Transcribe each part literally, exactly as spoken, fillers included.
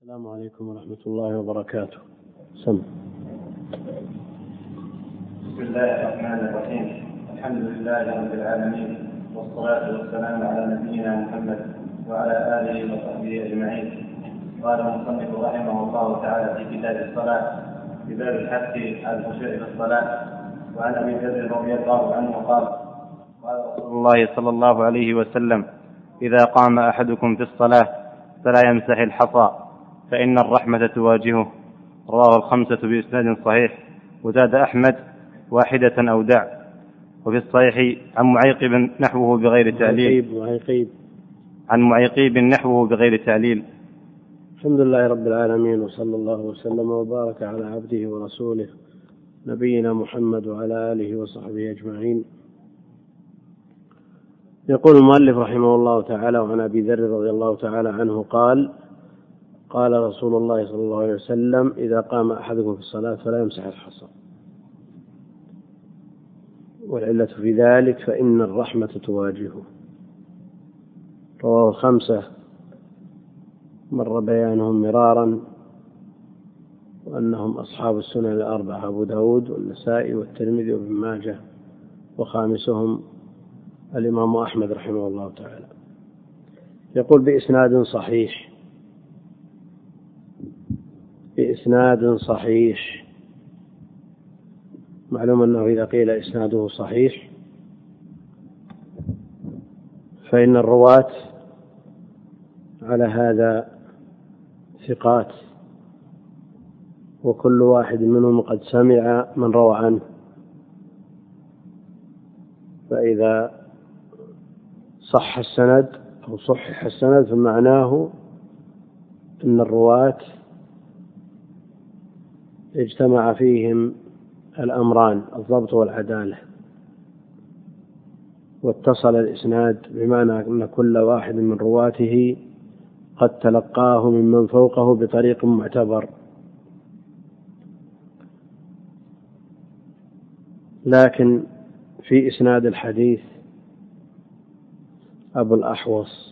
السلام عليكم ورحمة الله وبركاته. سم. بسم الله الرحمن الرحيم. الحمد لله رب العالمين، والصلاة والسلام على نبينا محمد وعلى آله وصحبه أجمعين. قال المصنف رحمه الله تعالى في كتاب الصلاة في باب الحث على الخشوع في الصلاة. وعن أبي ذر رضي الله عنه قال: قال رسول الله صلى الله عليه وسلم: إذا قام أحدكم في الصلاة فلا يمسح الحصى فإن الرحمة تواجهه. رواه الخمسة بإسناد صحيح. وزاد أحمد: واحدة أو دع. وفي الصحيح عن معيقب نحوه بغير تعليل معيقيب عن معيقيب نحوه بغير تعليل. الحمد لله رب العالمين، وصلى الله وسلم وبارك على عبده ورسوله نبينا محمد وعلى آله وصحبه أجمعين. يقول المؤلف رحمه الله تعالى: وعن أبي ذر رضي الله تعالى عنه قال: قال رسول الله صلى الله عليه وسلم: إذا قام أحدكم في الصلاة فلا يمسح الحصى. والعلة في ذلك فإن الرحمة تواجهه. رواه الخمسة، مر بيانهم مرارا، وأنهم أصحاب السنن الأربعة: أبو داود والنسائي والترمذي وابن ماجه، وخامسهم الإمام أحمد رحمه الله تعالى. يقول: بإسناد صحيح بإسناد صحيح. معلوم أنه إذا قيل إسناده صحيح فإن الرواة على هذا ثقات، وكل واحد منهم قد سمع من روى عنه، فإذا صح السند أو صحح السند فمعناه أن الرواة اجتمع فيهم الأمران: الضبط والعدالة، واتصل الإسناد، بمعنى أن كل واحد من رواته قد تلقاه ممن فوقه بطريق معتبر. لكن في إسناد الحديث أبو الأحوص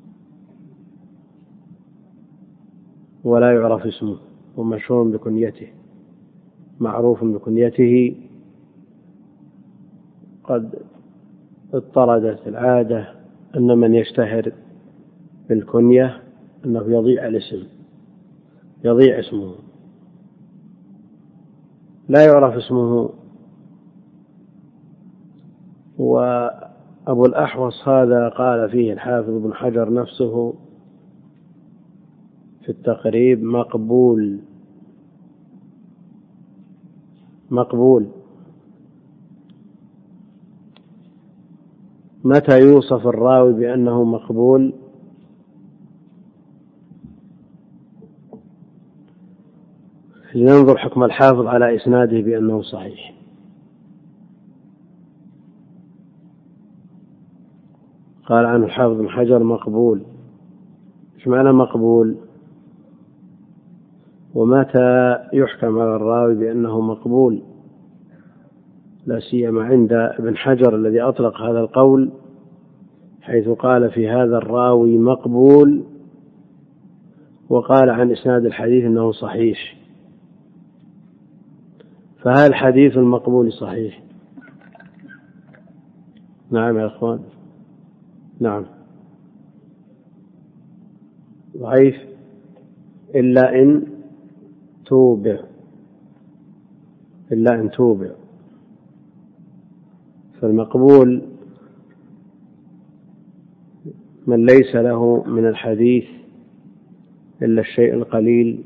ولا يعرف اسمه، ومشهور بكنيته، معروف بكنيته، قد اضطردت العادة أن من يشتهر بالكنية أنه يضيع الاسم يضيع اسمه لا يعرف اسمه. وأبو الأحوص هذا قال فيه الحافظ ابن حجر نفسه في التقريب: مقبول مقبول. متى يوصف الراوي بأنه مقبول؟ لننظر حكم الحافظ على إسناده بأنه صحيح. قال عنه الحافظ بن حجر: مقبول. ايش معنى مقبول؟ ومتى يحكم على الراوي بأنه مقبول؟ لا سيما عند ابن حجر الذي أطلق هذا القول، حيث قال في هذا الراوي مقبول، وقال عن إسناد الحديث أنه صحيح. فهل حديث المقبول صحيح؟ نعم يا أخوان، نعم. ضعيف إلا إن توبع إلا إن توبع فالمقبول من ليس له من الحديث إلا الشيء القليل،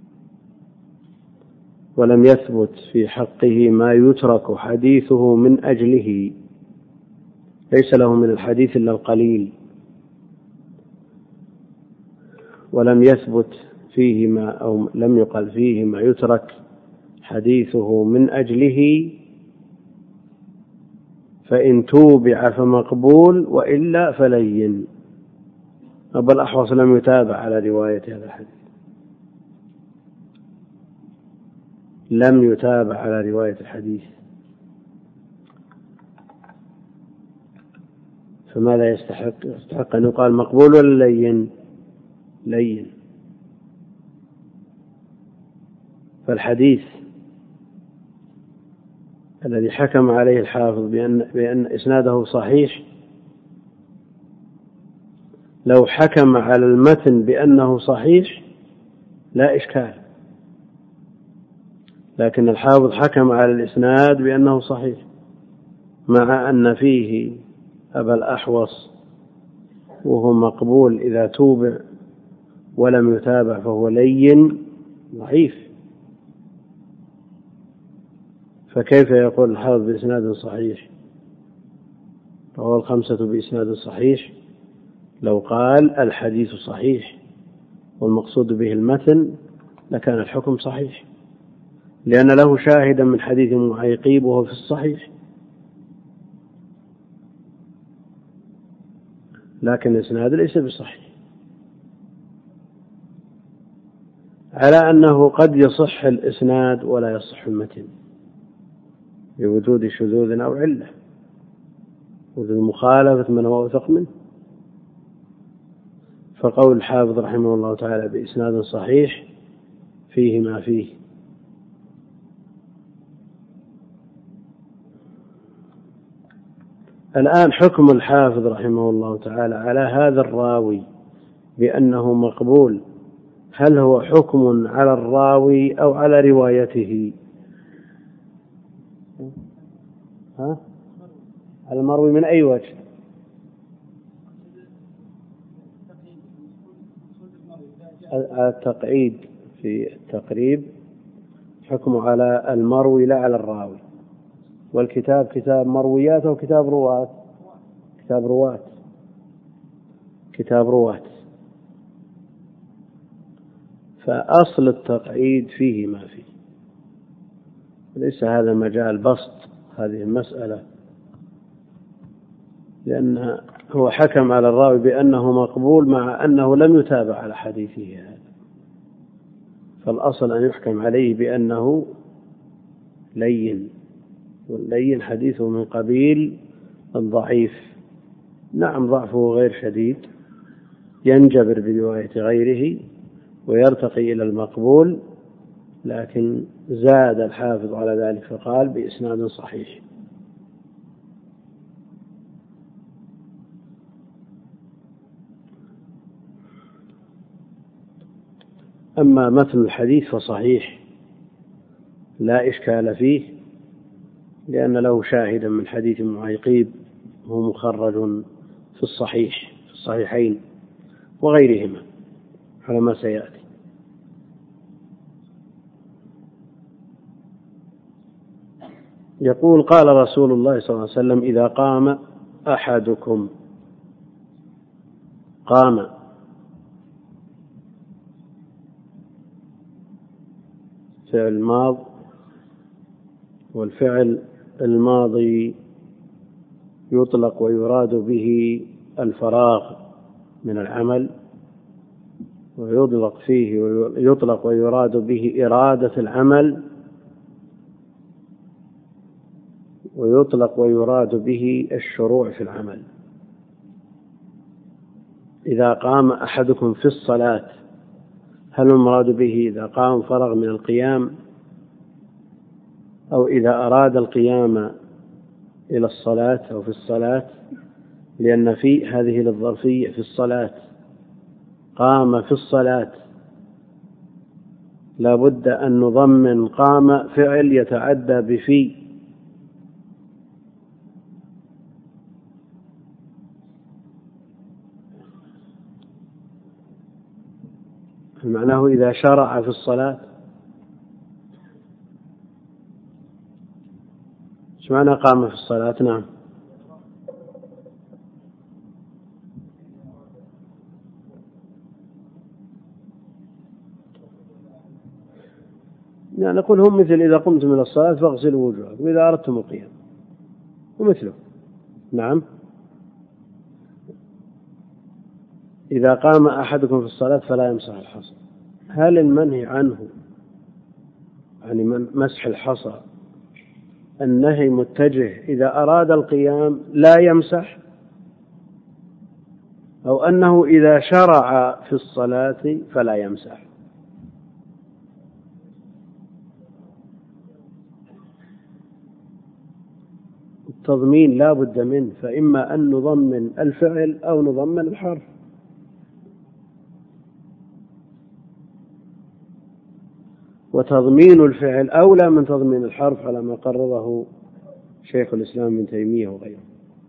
ولم يثبت في حقه ما يترك حديثه من أجله. ليس له من الحديث إلا القليل، ولم يثبت فيه ما أو لم يقل فيه ما يترك حديثه من أجله، فإن توبع فمقبول، وإلا فلين. أبو الأحوص لم يتابع على رواية هذا الحديث، لم يتابع على رواية الحديث، فماذا يستحق؟ يستحق أن يقال مقبول ولا لين؟ لين. فالحديث الذي حكم عليه الحافظ بأن, بأن إسناده صحيح لو حكم على المتن بأنه صحيح لا إشكال، لكن الحافظ حكم على الإسناد بأنه صحيح مع أن فيه أبا الأحوص وهو مقبول إذا توبع ولم يتابع فهو لين ضعيف، فكيف يقول الحافظ بإسناد صحيح؟ رواه الخمسة بإسناد صحيح. لو قال الحديث صحيح والمقصود به المتن لكان الحكم صحيح، لأن له شاهدا من حديث معيقيب وهو في الصحيح، لكن الإسناد ليس بصحيح، على أنه قد يصح الإسناد ولا يصح المتن بوجود شذوذ أو علة، وجود مخالفة من هو أوثق منه. فقول الحافظ رحمه الله تعالى بإسناد صحيح فيه ما فيه. الآن حكم الحافظ رحمه الله تعالى على هذا الراوي بأنه مقبول، هل هو حكم على الراوي أو على روايته؟ ها؟ على المروي من أي وجه؟ التقعيد في التقريب حكم على المروي لا على الراوي، والكتاب كتاب مرويات أو كتاب رواة؟ كتاب رواة، كتاب رواة. فأصل التقعيد فيه ما فيه، ليس هذا مجال بسط هذه المسألة، لأن هو حكم على الراوي بأنه مقبول مع أنه لم يتابع على حديثه هذا، فالأصل أن يحكم عليه بأنه لين، واللين حديثه من قبيل الضعيف. نعم ضعفه غير شديد ينجبر برواية غيره ويرتقي إلى المقبول، لكن زاد الحافظ على ذلك فقال بإسناد صحيح. أما متن الحديث فصحيح لا إشكال فيه، لأن له شاهدا من حديث معيقيب هو مخرج في الصحيح في الصحيحين وغيرهما على ما سيأتي. يقول قال رسول الله صلى الله عليه وسلم إذا قام أحدكم، قام فعل ماض، والفعل الماضي يطلق ويراد به الفراغ من العمل، ويطلق فيه يطلق ويراد به إرادة العمل، ويطلق ويراد به الشروع في العمل. إذا قام أحدكم في الصلاة، هل المراد به إذا قام فرغ من القيام، أو إذا أراد القيام إلى الصلاة أو في الصلاة؟ لأن في هذه للظرفية في الصلاة، قام في الصلاة لا بد أن نضمن قام فعل يتعدى بفي، معناه إذا شرع في الصلاة. ايش معنى قام في الصلاة؟ نعم، يعني نقول هم مثل إذا قمتم إلى الصلاة فاغسلوا وجوهكم إذا أردتم القيام، ومثله. نعم، إذا قام أحدكم في الصلاة فلا يمسح الحصى. هل المنهي عنه يعني من مسح الحصى النهي متجه إذا أراد القيام لا يمسح، أو أنه إذا شرع في الصلاة فلا يمسح؟ التضمين لا بد منه، فإما أن نضمن الفعل أو نضمن الحرف. وتضمين الفعل أولى من تضمين الحرف على ما قرره شيخ الإسلام ابن تيمية وغيره.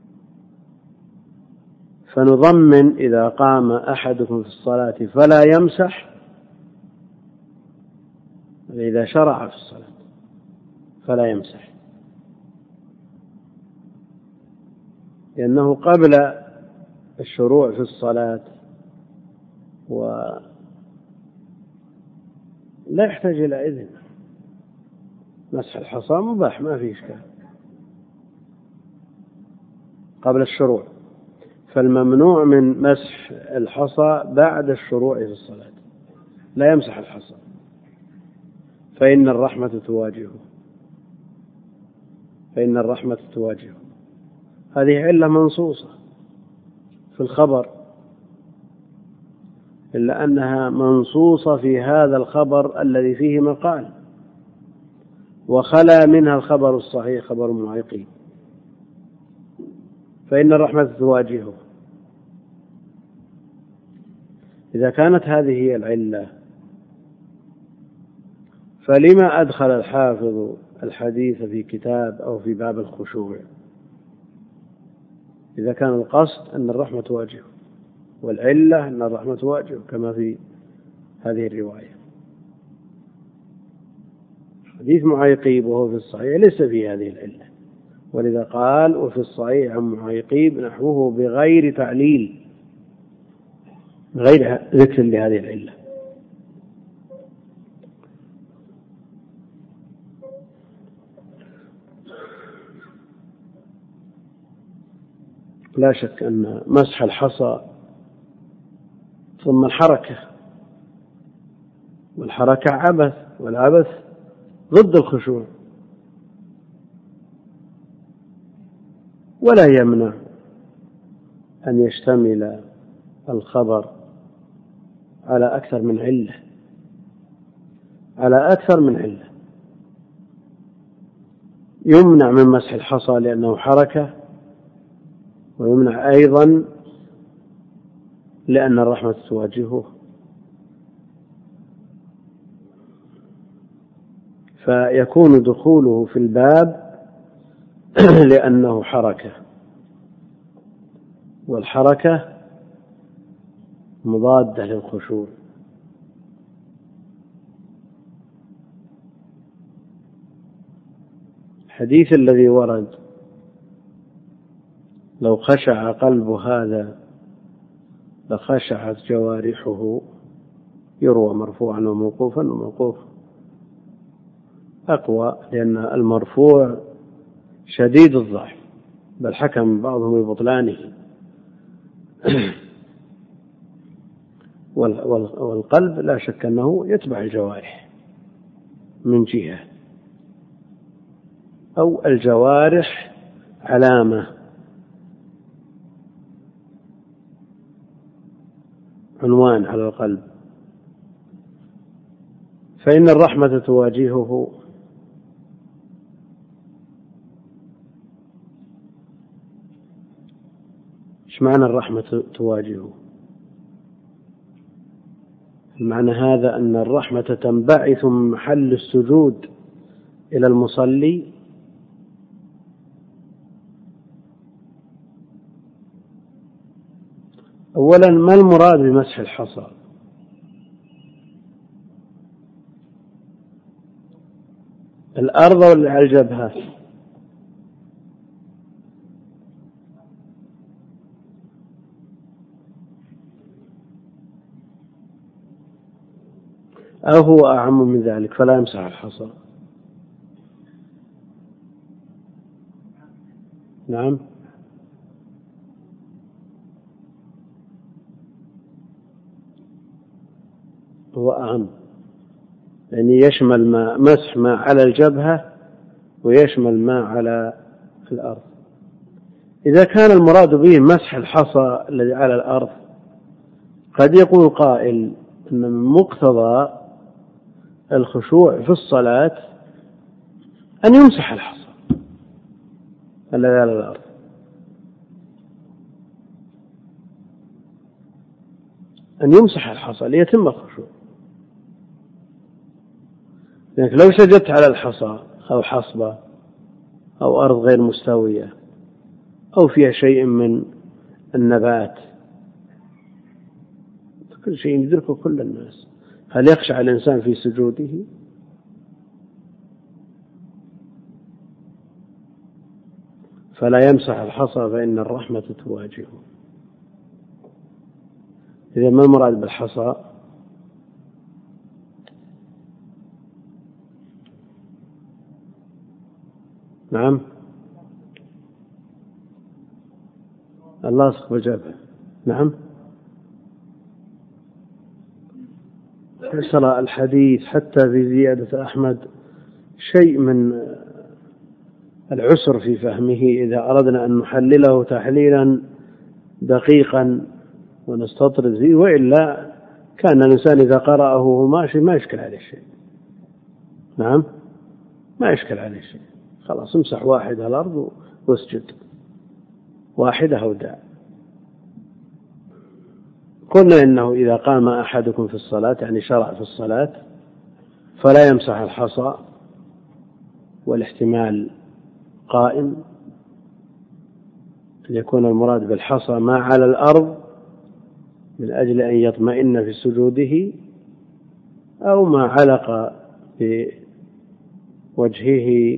فنضمن إذا قام أحدكم في الصلاة فلا يمسح، إذا شرع في الصلاة فلا يمسح، لأنه قبل الشروع في الصلاة ولا يحتاج إلى إذن. مسح الحصى مباح ما فيه إشكال قبل الشروع، فالممنوع من مسح الحصى بعد الشروع في الصلاة، لا يمسح الحصى فإن الرحمة تواجهه فإن الرحمة تواجهه هذه علة منصوصة في الخبر، إلا أنها منصوصة في هذا الخبر الذي فيه مقال، وخلا منها الخبر الصحيح خبر معيقين، فإن الرحمة تواجهه. إذا كانت هذه هي العلة فلما أدخل الحافظ الحديث في كتاب أو في باب الخشوع إذا كان القصد أن الرحمة تواجهه والعلة أن الرحمة تواجهه كما في هذه الرواية. حديث معيقيب وهو في الصحيح ليس في هذه العلة، ولذا قال وفي الصحيح عن معيقيب نحوه بغير تعليل، غير ذكر لهذه العلة. لا شك أن مسح الحصى ثم الحركة، والحركة عبث، والعبث ضد الخشوع، ولا يمنع أن يشتمل الخبر على أكثر من علة على أكثر من علة. يمنع من مسح الحصى لأنه حركة، ويمنع أيضا لأن الرحمة تواجهه، فيكون دخوله في الباب لأنه حركة، والحركة مضادة للخشوع. الحديث الذي ورد لو خشع قلب هذا لخشعت جوارحه يروى مرفوعا وموقوفا، وموقوف أقوى لأن المرفوع شديد الضعف، بل حكم بعضهم ببطلانه. والقلب لا شك أنه يتبع الجوارح من جهة، أو الجوارح علامة عنوان على القلب، فإن الرحمة تواجهه إيش معنى الرحمة تواجهه؟ معنى هذا أن الرحمة تنبعث من محل السجود إلى المصلي أولا ما المراد بمسح الحصى؟ الأرض ولا على الجبهة؟ أو هو أعم من ذلك فلا يمسح الحصى؟ نعم، هو أعم، يعني يشمل ما مسح ما على الجبهة ويشمل ما على الأرض. إذا كان المراد به مسح الحصى الذي على الأرض قد يقول قائل أن من مقتضى الخشوع في الصلاة أن يمسح الحصى، الذي على الأرض. أن يمسح الحصى ليتم الخشوع. لأنك لو سجدت على الحصى أو حصبة أو أرض غير مستوية أو فيها شيء من النبات، كل شيء يدركه كل الناس، هل يخشع الإنسان في سجوده؟ فلا يمسح الحصى فإن الرحمة تواجهه. إذا ما المراد بالحصى؟ نعم، اللاصق بالجبهة. نعم، فسر الحديث حتى في زيادة أحمد شيء من العسر في فهمه إذا أردنا أن نحلله تحليلا دقيقا ونستطرد فيه، وإلا كان الإنسان إذا قرأه ماشي ما يشكل عليه شيء. نعم، ما يشكل عليه شيء، خلاص امسح واحدة الأرض واسجد، واحدة أو دع. قلنا إنه إذا قام أحدكم في الصلاة، يعني شرع في الصلاة، فلا يمسح الحصى، والاحتمال قائم أن يكون المراد بالحصى ما على الأرض من أجل أن يطمئن في سجوده، أو ما علق في وجهه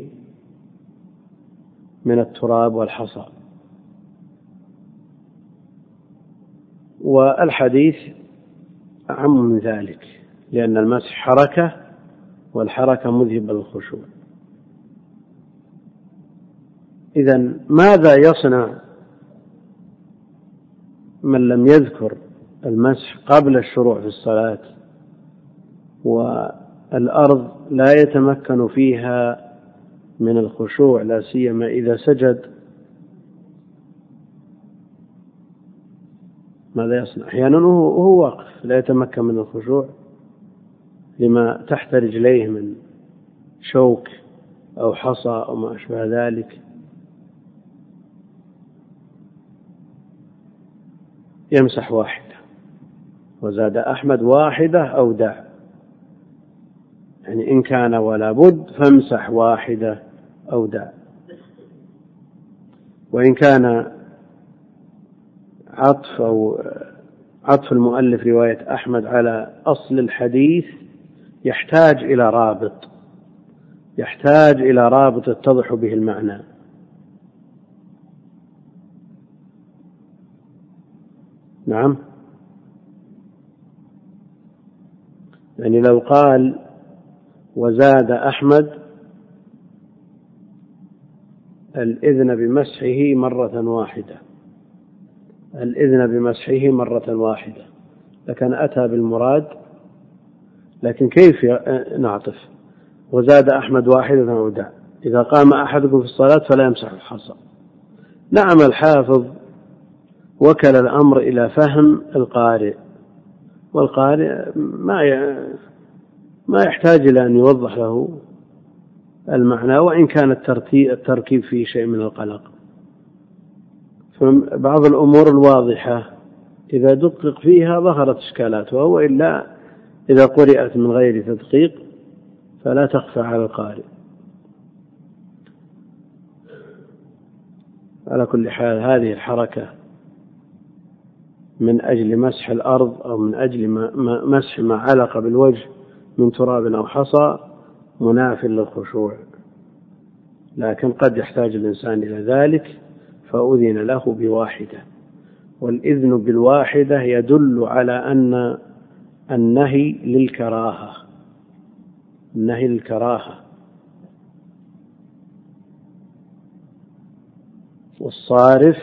من التراب والحصى. والحديث أعم من ذلك، لأن المسح حركة، والحركة مذهبة للخشوع. إذن ماذا يصنع من لم يذكر المسح قبل الشروع في الصلاة والأرض لا يتمكن فيها من الخشوع، لا سيما إذا سجد؟ ماذا يصنع؟ أحيانا وهو واقف لا يتمكن من الخشوع لما تحت رجليه من شوك أو حصى أو ما أشبه ذلك. يمسح واحدة، وزاد أحمد واحدة أو دع، يعني إن كان ولا بد فامسح واحدة أو دع. وإن كان عطف أو عطف المؤلف رواية أحمد على أصل الحديث يحتاج إلى رابط، يحتاج إلى رابط يتضح به المعنى. نعم، يعني لو قال وزاد أحمد الإذن بمسحه مرة واحدة، الإذن بمسحه مرة واحدة، لكن أتى بالمراد. لكن كيف نعطف وزاد أحمد واحدة أو دع؟ إذا قام أحدكم في الصلاة فلا يمسح الحصى. نعم، الحافظ وكل الأمر إلى فهم القارئ، والقارئ ما ما يحتاج إلى أن يوضح له المعنى، وإن كان التركيب فيه شيء من القلق. فبعض الأمور الواضحة إذا دقق فيها ظهرت إشكالاتها، وإلا إذا قرأت من غير تدقيق فلا تخفى على القارئ. على كل حال، هذه الحركة من أجل مسح الأرض أو من أجل مسح ما علق بالوجه من تراب أو حصى مناف للخشوع، لكن قد يحتاج الإنسان إلى ذلك فأذن له بواحدة. والإذن بالواحدة يدل على أن النهي للكراهة، النهي للكراهة، والصارف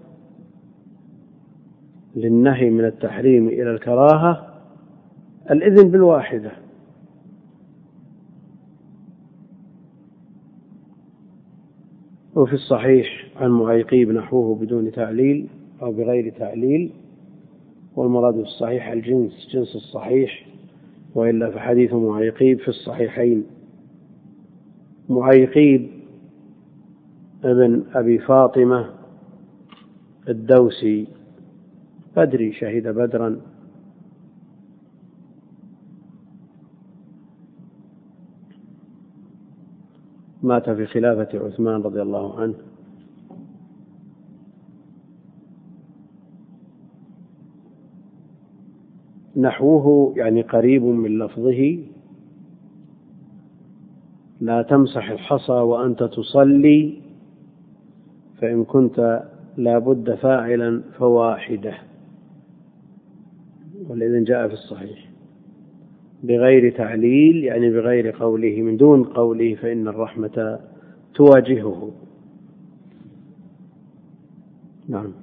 للنهي من التحريم إلى الكراهة الإذن بالواحدة. وفي الصحيح عن معيقيب نحوه بدون تعليل أو بغير تعليل، والمراد بالصحيح الجنس، جنس الصحيح، وإلا فحديث معيقيب في الصحيحين. معيقيب ابن أبي فاطمة الدوسي بدري، شهد بدرا، مات في خلافة عثمان رضي الله عنه. نحوه يعني قريب من لفظه: لا تمسح الحصى وأنت تصلي، فإن كنت لا بد فاعلا فواحدة. والذي جاء في الصحيح بغير تعليل يعني بغير قوله، من دون قوله فإن الرحمة تواجهه. نعم.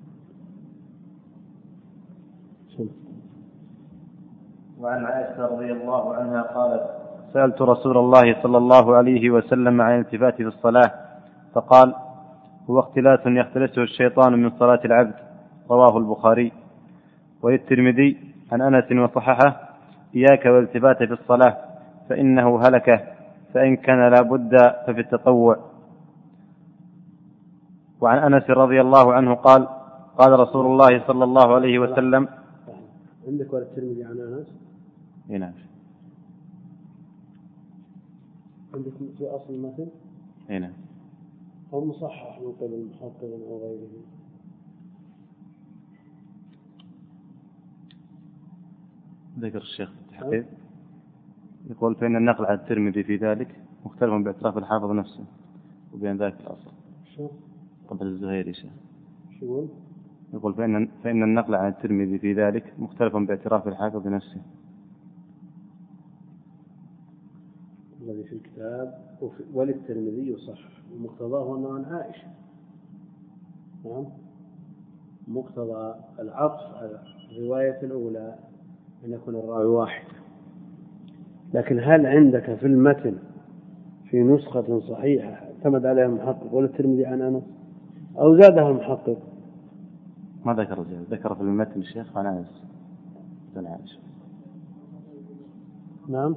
وعن عائشة رضي الله عنها قالت: سألت رسول الله صلى الله عليه وسلم عن الالتفات في الصلاة فقال: هو اختلاس يختلسه الشيطان من صلاة العبد. رواه البخاري. وللترمذي عن أنس وصححه: إياك والالتفات في الصلاة فإنه هلكة، فإن كان لا بد ففي التطوع. وعن أنس رضي الله عنه قال: قال رسول الله صلى الله عليه وسلم. عندك والترمذي عن أنس؟ نعم. عندك في أصل المتن؟ نعم. أو مصحح من قبل محقق أو غيره؟ ذكر الشيخ التحقيق يقول: فإن النقل عن الترمذي في ذلك مختلف باعتراف الحافظ نفسه وبين ذلك الأصل. شو؟ قبل الزهيري شيخ. شو يقول: فإن فإن النقل عن الترمذي في ذلك مختلف باعتراف الحافظ نفسه. الذي في الكتاب وللترمذي صح، ومقتضاه أنه عن عائشة. نعم. مقتضى العطف على الرواية الأولى أن يكون الراوي واحد. لكن هل عندك في المتن في نسخة صحيحة اعتمد عليها المحقق وللترمذي عن أنس أو زادها المحقق؟ ما ذكر زيادة، ذكر في المتن الشيخ عن أنس بن عائشة. نعم.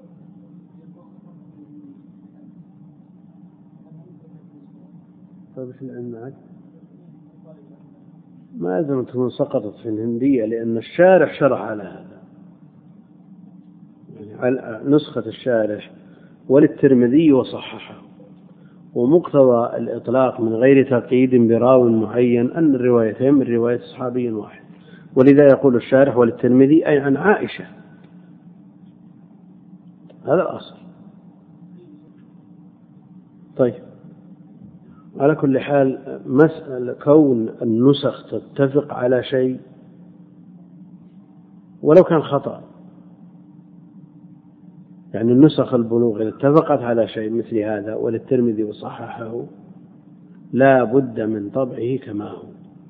طيب في العلم معك ما لازم تكون سقطت في الهندية، لأن الشارح شرح على هذا، يعني على نسخة الشارح وللترمذي وصححه. ومقتضى الإطلاق من غير تقييد براو معين أن الروايتين من رواية صحابي واحد، ولذا يقول الشارح وللترمذي أي عن عائشة. هذا الأصل. طيب، على كل حال مسألة كون النسخ تتفق على شيء ولو كان خطأ، يعني النسخ البلوغ إذا اتفقت على شيء مثل هذا وللترمذي وصححه لا بد من طبعه كما هو،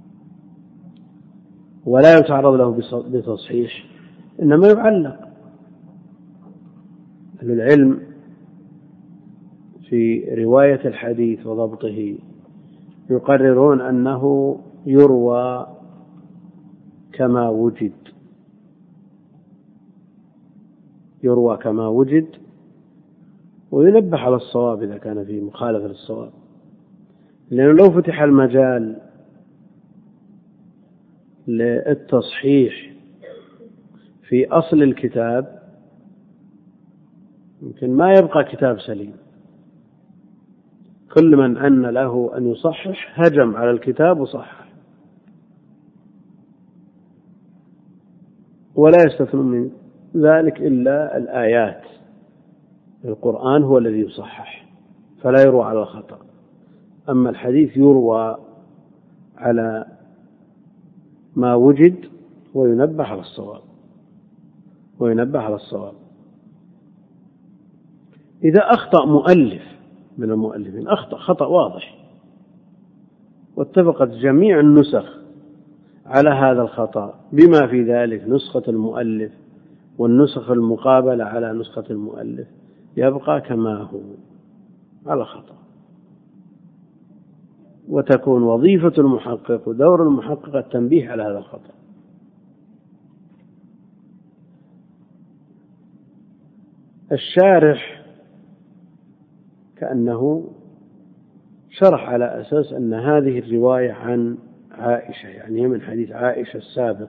ولا يتعرض له بتصحيح، إنما يعلق. أهل العلم في رواية الحديث وضبطه يقررون أنه يروى كما وجد، يروى كما وجد، وينبه على الصواب إذا كان فيه مخالفة للصواب. لأنه لو فتح المجال للتصحيح في أصل الكتاب يمكن ما يبقى كتاب سليم. كل من أن له أن يصحح هجم على الكتاب وصحح، ولا يستثنى من ذلك إلا الآيات. القرآن هو الذي يصحح فلا يروى على الخطأ، أما الحديث يروى على ما وجد وينبه على الصواب وينبه على الصواب. إذا أخطأ مؤلف من المؤلفين، أخطأ خطأ واضح واتفقت جميع النسخ على هذا الخطأ بما في ذلك نسخة المؤلف والنسخ المقابلة على نسخة المؤلف، يبقى كما هو على خطأ. وتكون وظيفة المحقق ودور المحقق التنبيه على هذا الخطأ. الشارح كأنه شرح على أساس أن هذه الرواية عن عائشة، يعني هي من حديث عائشة السابق.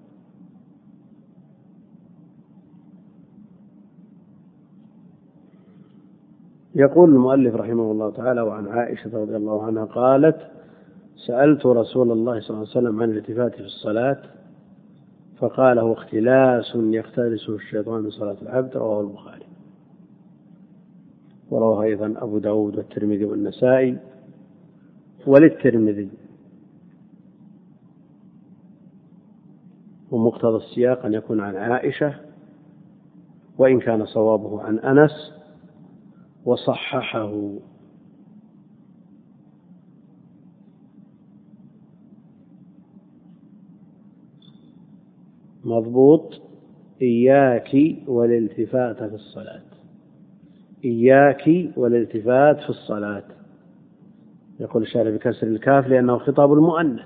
يقول المؤلف رحمه الله تعالى: وعن عائشة رضي الله عنها قالت: سألت رسول الله صلى الله عليه وسلم عن الالتفات في الصلاة فقال: هو اختلاس يختلسه الشيطان من صلاة العبد. رواه البخاري، ورواه أيضا أبو داود والترمذي والنسائي. وللترمذي ومقتضى السياق أن يكون عن عائشة، وإن كان صوابه عن أنس، وصححه. مضبوط: إياك والالتفات في الصلاة، إياك والالتفات في الصلاة. يقول الشارع بكسر الكاف لأنه خطاب المؤنث،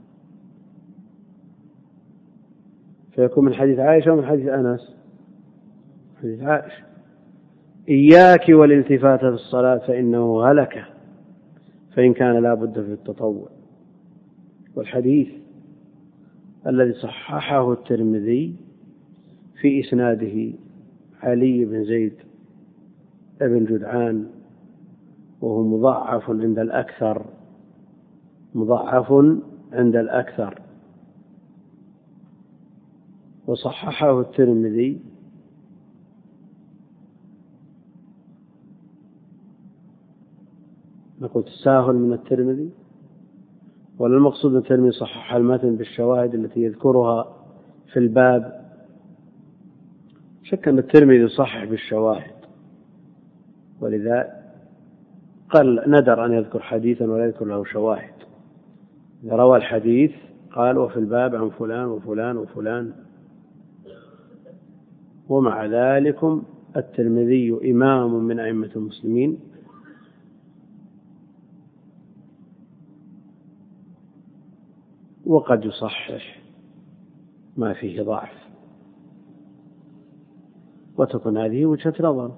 فيكون من حديث عائشة ومن حديث أنس. حديث عائشة: إياك والالتفات في الصلاة فإنه هلك، فإن كان لا بد في التطوع. والحديث الذي صححه الترمذي في إسناده علي بن زيد ابن جدعان، وهو مضاعف عند الأكثر، مضاعف عند الأكثر. وصححه الترمذي نقول تساهل من الترمذي، ولا المقصود أن الترمذي صحح المتن بالشواهد التي يذكرها في الباب؟ شك أن الترمذي يصحح بالشواهد، ولذا قال ندر أن يذكر حديثا ولا يذكر له شواهد. إذا روى الحديث قال: وفي الباب عن فلان وفلان وفلان. ومع ذلك الترمذي إمام من أئمة المسلمين، وقد يصحح ما فيه ضعف، وتكون هذه وجهة نظر.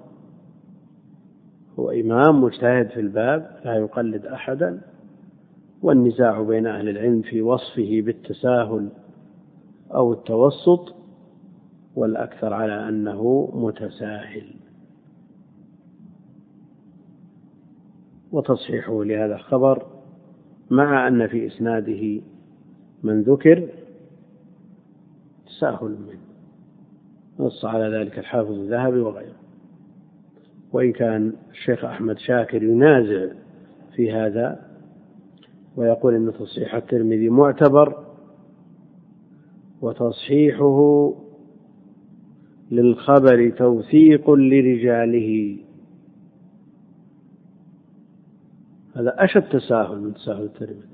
هو إمام مجتهد في الباب لا يقلد أحدا، والنزاع بين أهل العلم في وصفه بالتساهل أو التوسط، والأكثر على أنه متساهل. وتصحيحه لهذا الخبر مع أن في إسناده من ذكر تساهل منه، نص على ذلك الحافظ الذهبي وغيره، وإن كان الشيخ أحمد شاكر ينازع في هذا ويقول إن تصحيح الترمذي معتبر، وتصحيحه للخبر توثيق لرجاله. هذا أشد تساهل من تساهل الترمذي،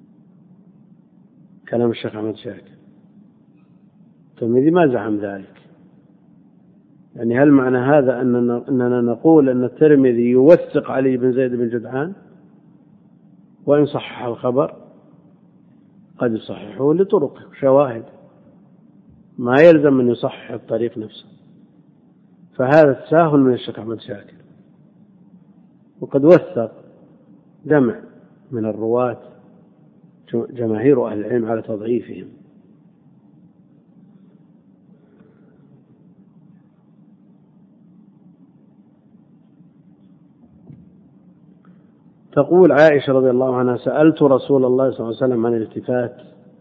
كلام الشيخ أحمد شاكر. الترمذي ما زعم ذلك. يعني هل معنى هذا أننا, أننا نقول أن الترمذي يوثق علي بن زيد بن جدعان وإن صحح الخبر؟ قد يصححه لطرق شواهد، ما يلزم أن يصحح الطريق نفسه. فهذا تساهل من الشيخ أحمد شاكر، وقد وثق جمع من الرواة جماهير أهل العلم على تضعيفهم. تقول عائشة رضي الله عنها: سألت رسول الله صلى الله عليه وسلم عن الالتفات،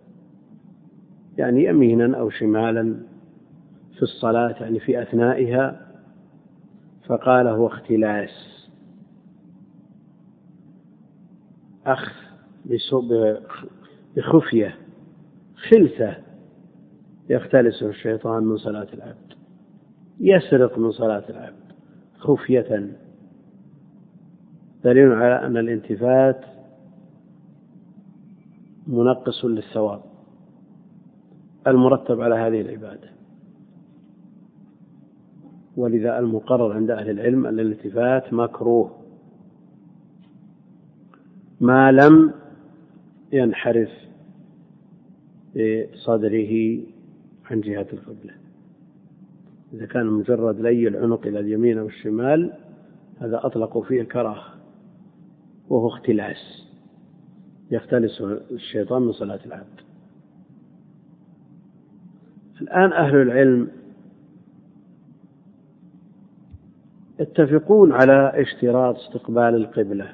يعني يمينا أو شمالا في الصلاة، يعني في أثنائها، فقال: هو اختلاس، أخ بخفية، خلسة يختلسه الشيطان من صلاة العبد، يسرق من صلاة العبد خفية. دليل على أن الالتفات منقص للثواب المرتب على هذه العبادة. ولذا المقرر عند أهل العلم أن الالتفات مكروه ما لم ينحرف بصدره عن جهة القبلة. إذا كان مجرد لي العنق إلى اليمين أو الشمال هذا أطلقوا فيه الكراهة، وهو اختلاس، يختلس الشيطان من صلاة العبد. الآن أهل العلم يتفقون على اشتراط استقبال القبلة،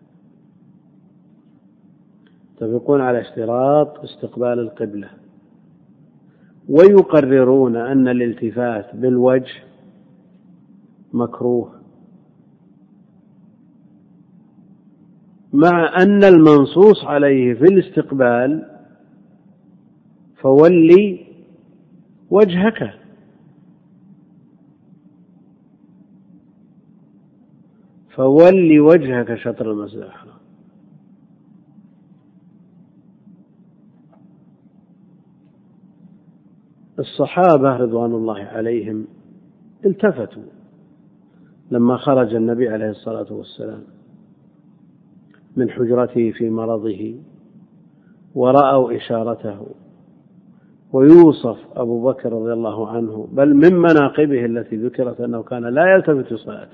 يتفقون على اشتراط استقبال القبلة، ويقررون أن الالتفات بالوجه مكروه، مع أن المنصوص عليه في الاستقبال فولي وجهك، فولي وجهك شطر المسجد الحرام. الصحابة رضوان الله عليهم التفتوا لما خرج النبي عليه الصلاة والسلام من حجرته في مرضه ورأوا إشارته، ويوصف أبو بكر رضي الله عنه بل من مناقبه التي ذكرت أنه كان لا يلتفت في صلاته.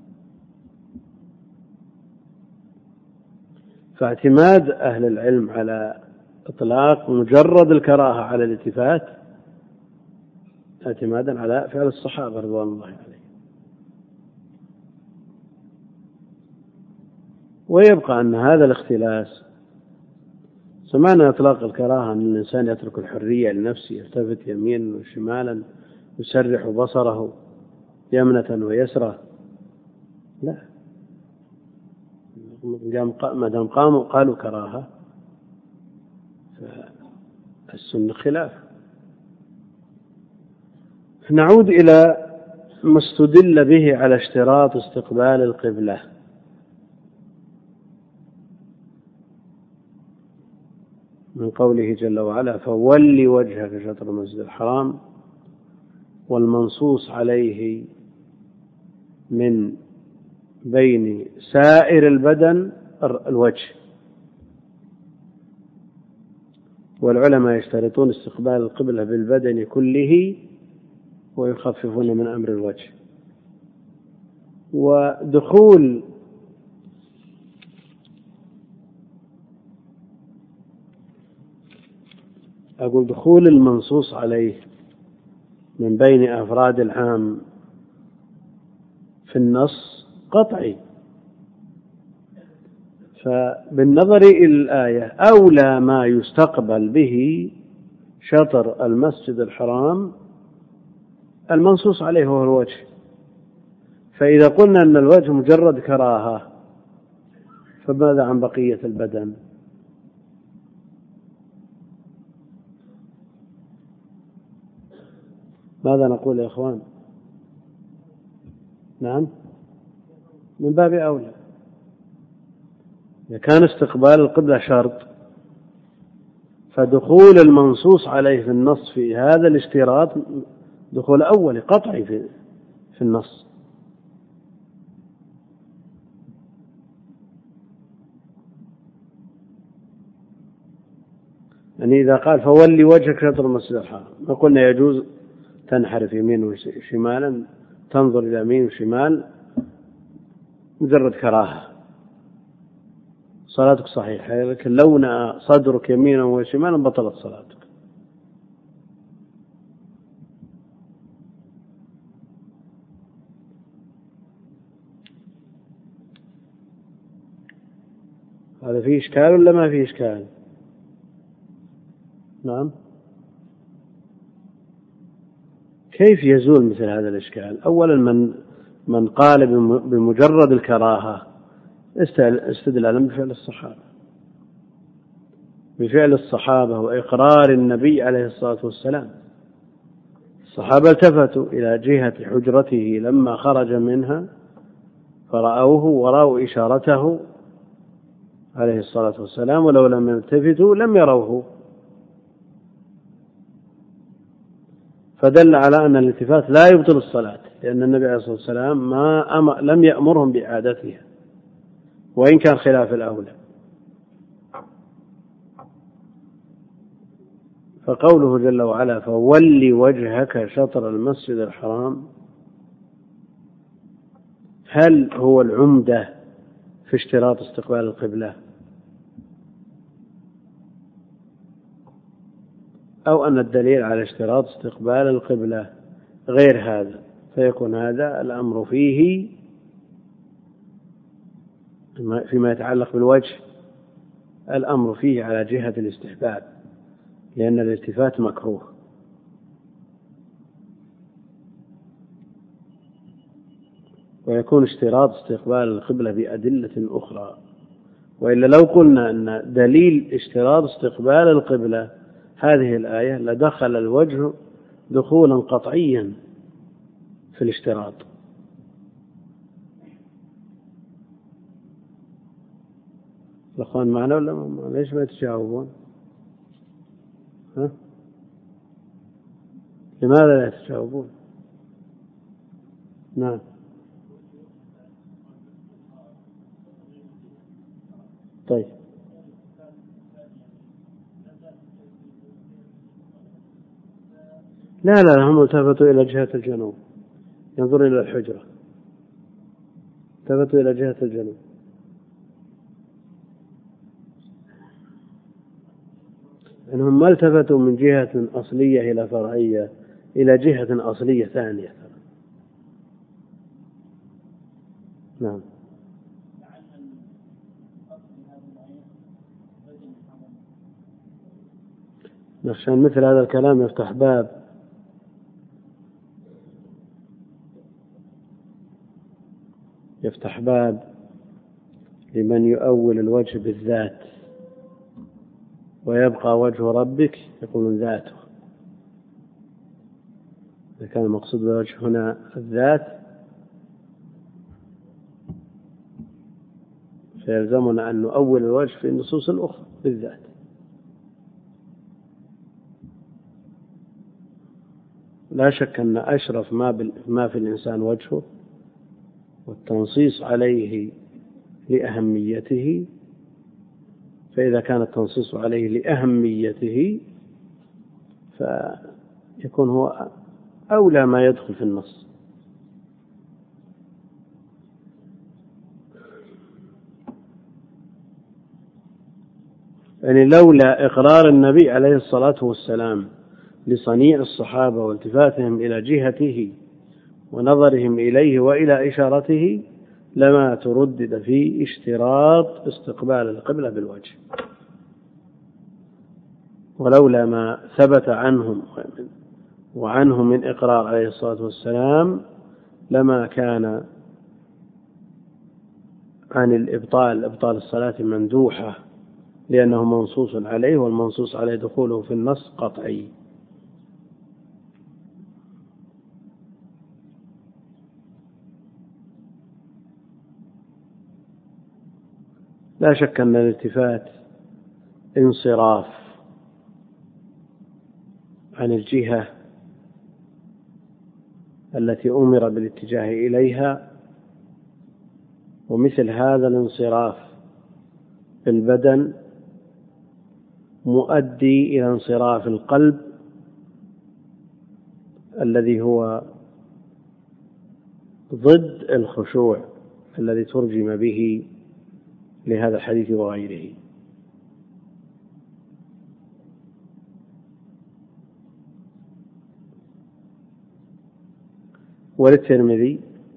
فاعتماد أهل العلم على إطلاق مجرد الكراهة على الالتفات اعتمادا على فعل الصحابة رضوان الله عليهم. ويبقى أن هذا الاختلاس، سمعنا إطلاق الكراهة أن الإنسان يترك الحرية لنفسه، يلتفت يمينا وشمالا، يسرح بصره يمنة ويسرى، لا، ما دام قاموا قالوا كراهة فالسنة خلاف. نعود إلى ما استدل به على اشتراط استقبال القبلة. من قوله جل وعلا فولي وجهك شطر المسجد الحرام، والمنصوص عليه من بين سائر البدن الوجه. والعلماء يشترطون استقبال القبلة بالبدن كله ويخففون من أمر الوجه. ودخول أقول دخول المنصوص عليه من بين أفراد العام في النص قطعي، فبالنظر إلى الآية أولى ما يستقبل به شطر المسجد الحرام المنصوص عليه هو الوجه. فإذا قلنا أن الوجه مجرد كراهة فماذا عن بقية البدن؟ ماذا نقول يا إخوان؟ نعم، من باب أولى. إذا كان استقبال القبلة شرط فدخول المنصوص عليه في النص في هذا الاشتراط دخول أولي قطعي في, في النص. يعني إذا قال فولي وجهك شطر المسجد الحرام، ما قلنا يجوز تنحرف يمين وشمالا، تنظر إلى يمين وشمال، مجرد كراهة، صلاتك صحيحة، لكن لو نأى صدرك يمينا وشمالا بطلت صلاتك. هذا فيه إشكال ولا ما فيه إشكال؟ نعم. كيف يزول مثل هذا الإشكال؟ أولا من من قال بمجرد الكراهة استدلالا بفعل الصحابة، بفعل الصحابة وإقرار النبي عليه الصلاة والسلام. الصحابة التفتوا إلى جهة حجرته لما خرج منها فرأوه ورأوا إشارته عليه الصلاة والسلام، ولو لم يلتفتوا لم يروه، فدل على أن الالتفات لا يبطل الصلاة، لأن النبي عليه الصلاة والسلام ما أم... لم يأمرهم بإعادتها وإن كان خلاف الأولى. فقوله جل وعلا فولي وجهك شطر المسجد الحرام، هل هو العمدة في اشتراط استقبال القبلة، أو أن الدليل على اشتراط استقبال القبلة غير هذا، فيكون هذا الأمر فيه فيما يتعلق بالوجه الأمر فيه على جهة الاستحباب، لأن الالتفات مكروه. ويكون اشتراط استقبال القبلة بأدلة أخرى، وإلا لو قلنا أن دليل اشتراط استقبال القبلة هذه الآية لدخل الوجه دخولا قطعيا في الاشتراط. الأخوان معنا ولا ما؟ ليش ما يتجاوبون؟ ها؟ لماذا لا يتجاوبون؟ نعم. طيب، لا لا هم التفتوا إلى جهة الجنوب، ينظر إلى الحجرة، التفتوا إلى جهة الجنوب. أنهم ما التفتوا من جهة أصلية إلى فرعية إلى جهة أصلية ثانية. نعم. عشان مثل هذا الكلام يفتح باب يفتح باب لمن يؤول الوجه بالذات ويبقى وجه ربك يقول ذاته. إذا كان المقصود بالوجه هنا الذات فيلزمنا أن نؤول الوجه في النصوص الأخرى بالذات. لا شك أن أشرف ما في الإنسان وجهه، والتنصيص عليه لأهميته، فإذا كان التنصيص عليه لأهميته فيكون هو أولى ما يدخل في النص. يعني لولا إقرار النبي عليه الصلاة والسلام لصنيع الصحابة والتفاتهم إلى جهته ونظرهم إليه وإلى إشارته لما تردد في اشتراط استقبال القبلة بالوجه، ولولا ما ثبت عنهم وعنهم من إقرار عليه الصلاة والسلام لما كان عن الإبطال إبطال الصلاة مندوحة، لأنه منصوص عليه، والمنصوص عليه دخوله في النص قطعي. لا شك أن الالتفات انصراف عن الجهة التي أمر بالاتجاه إليها، ومثل هذا الانصراف بالبدن مؤدي إلى انصراف القلب الذي هو ضد الخشوع الذي ترجم به لهذا الحديث وغيره. وللترمذي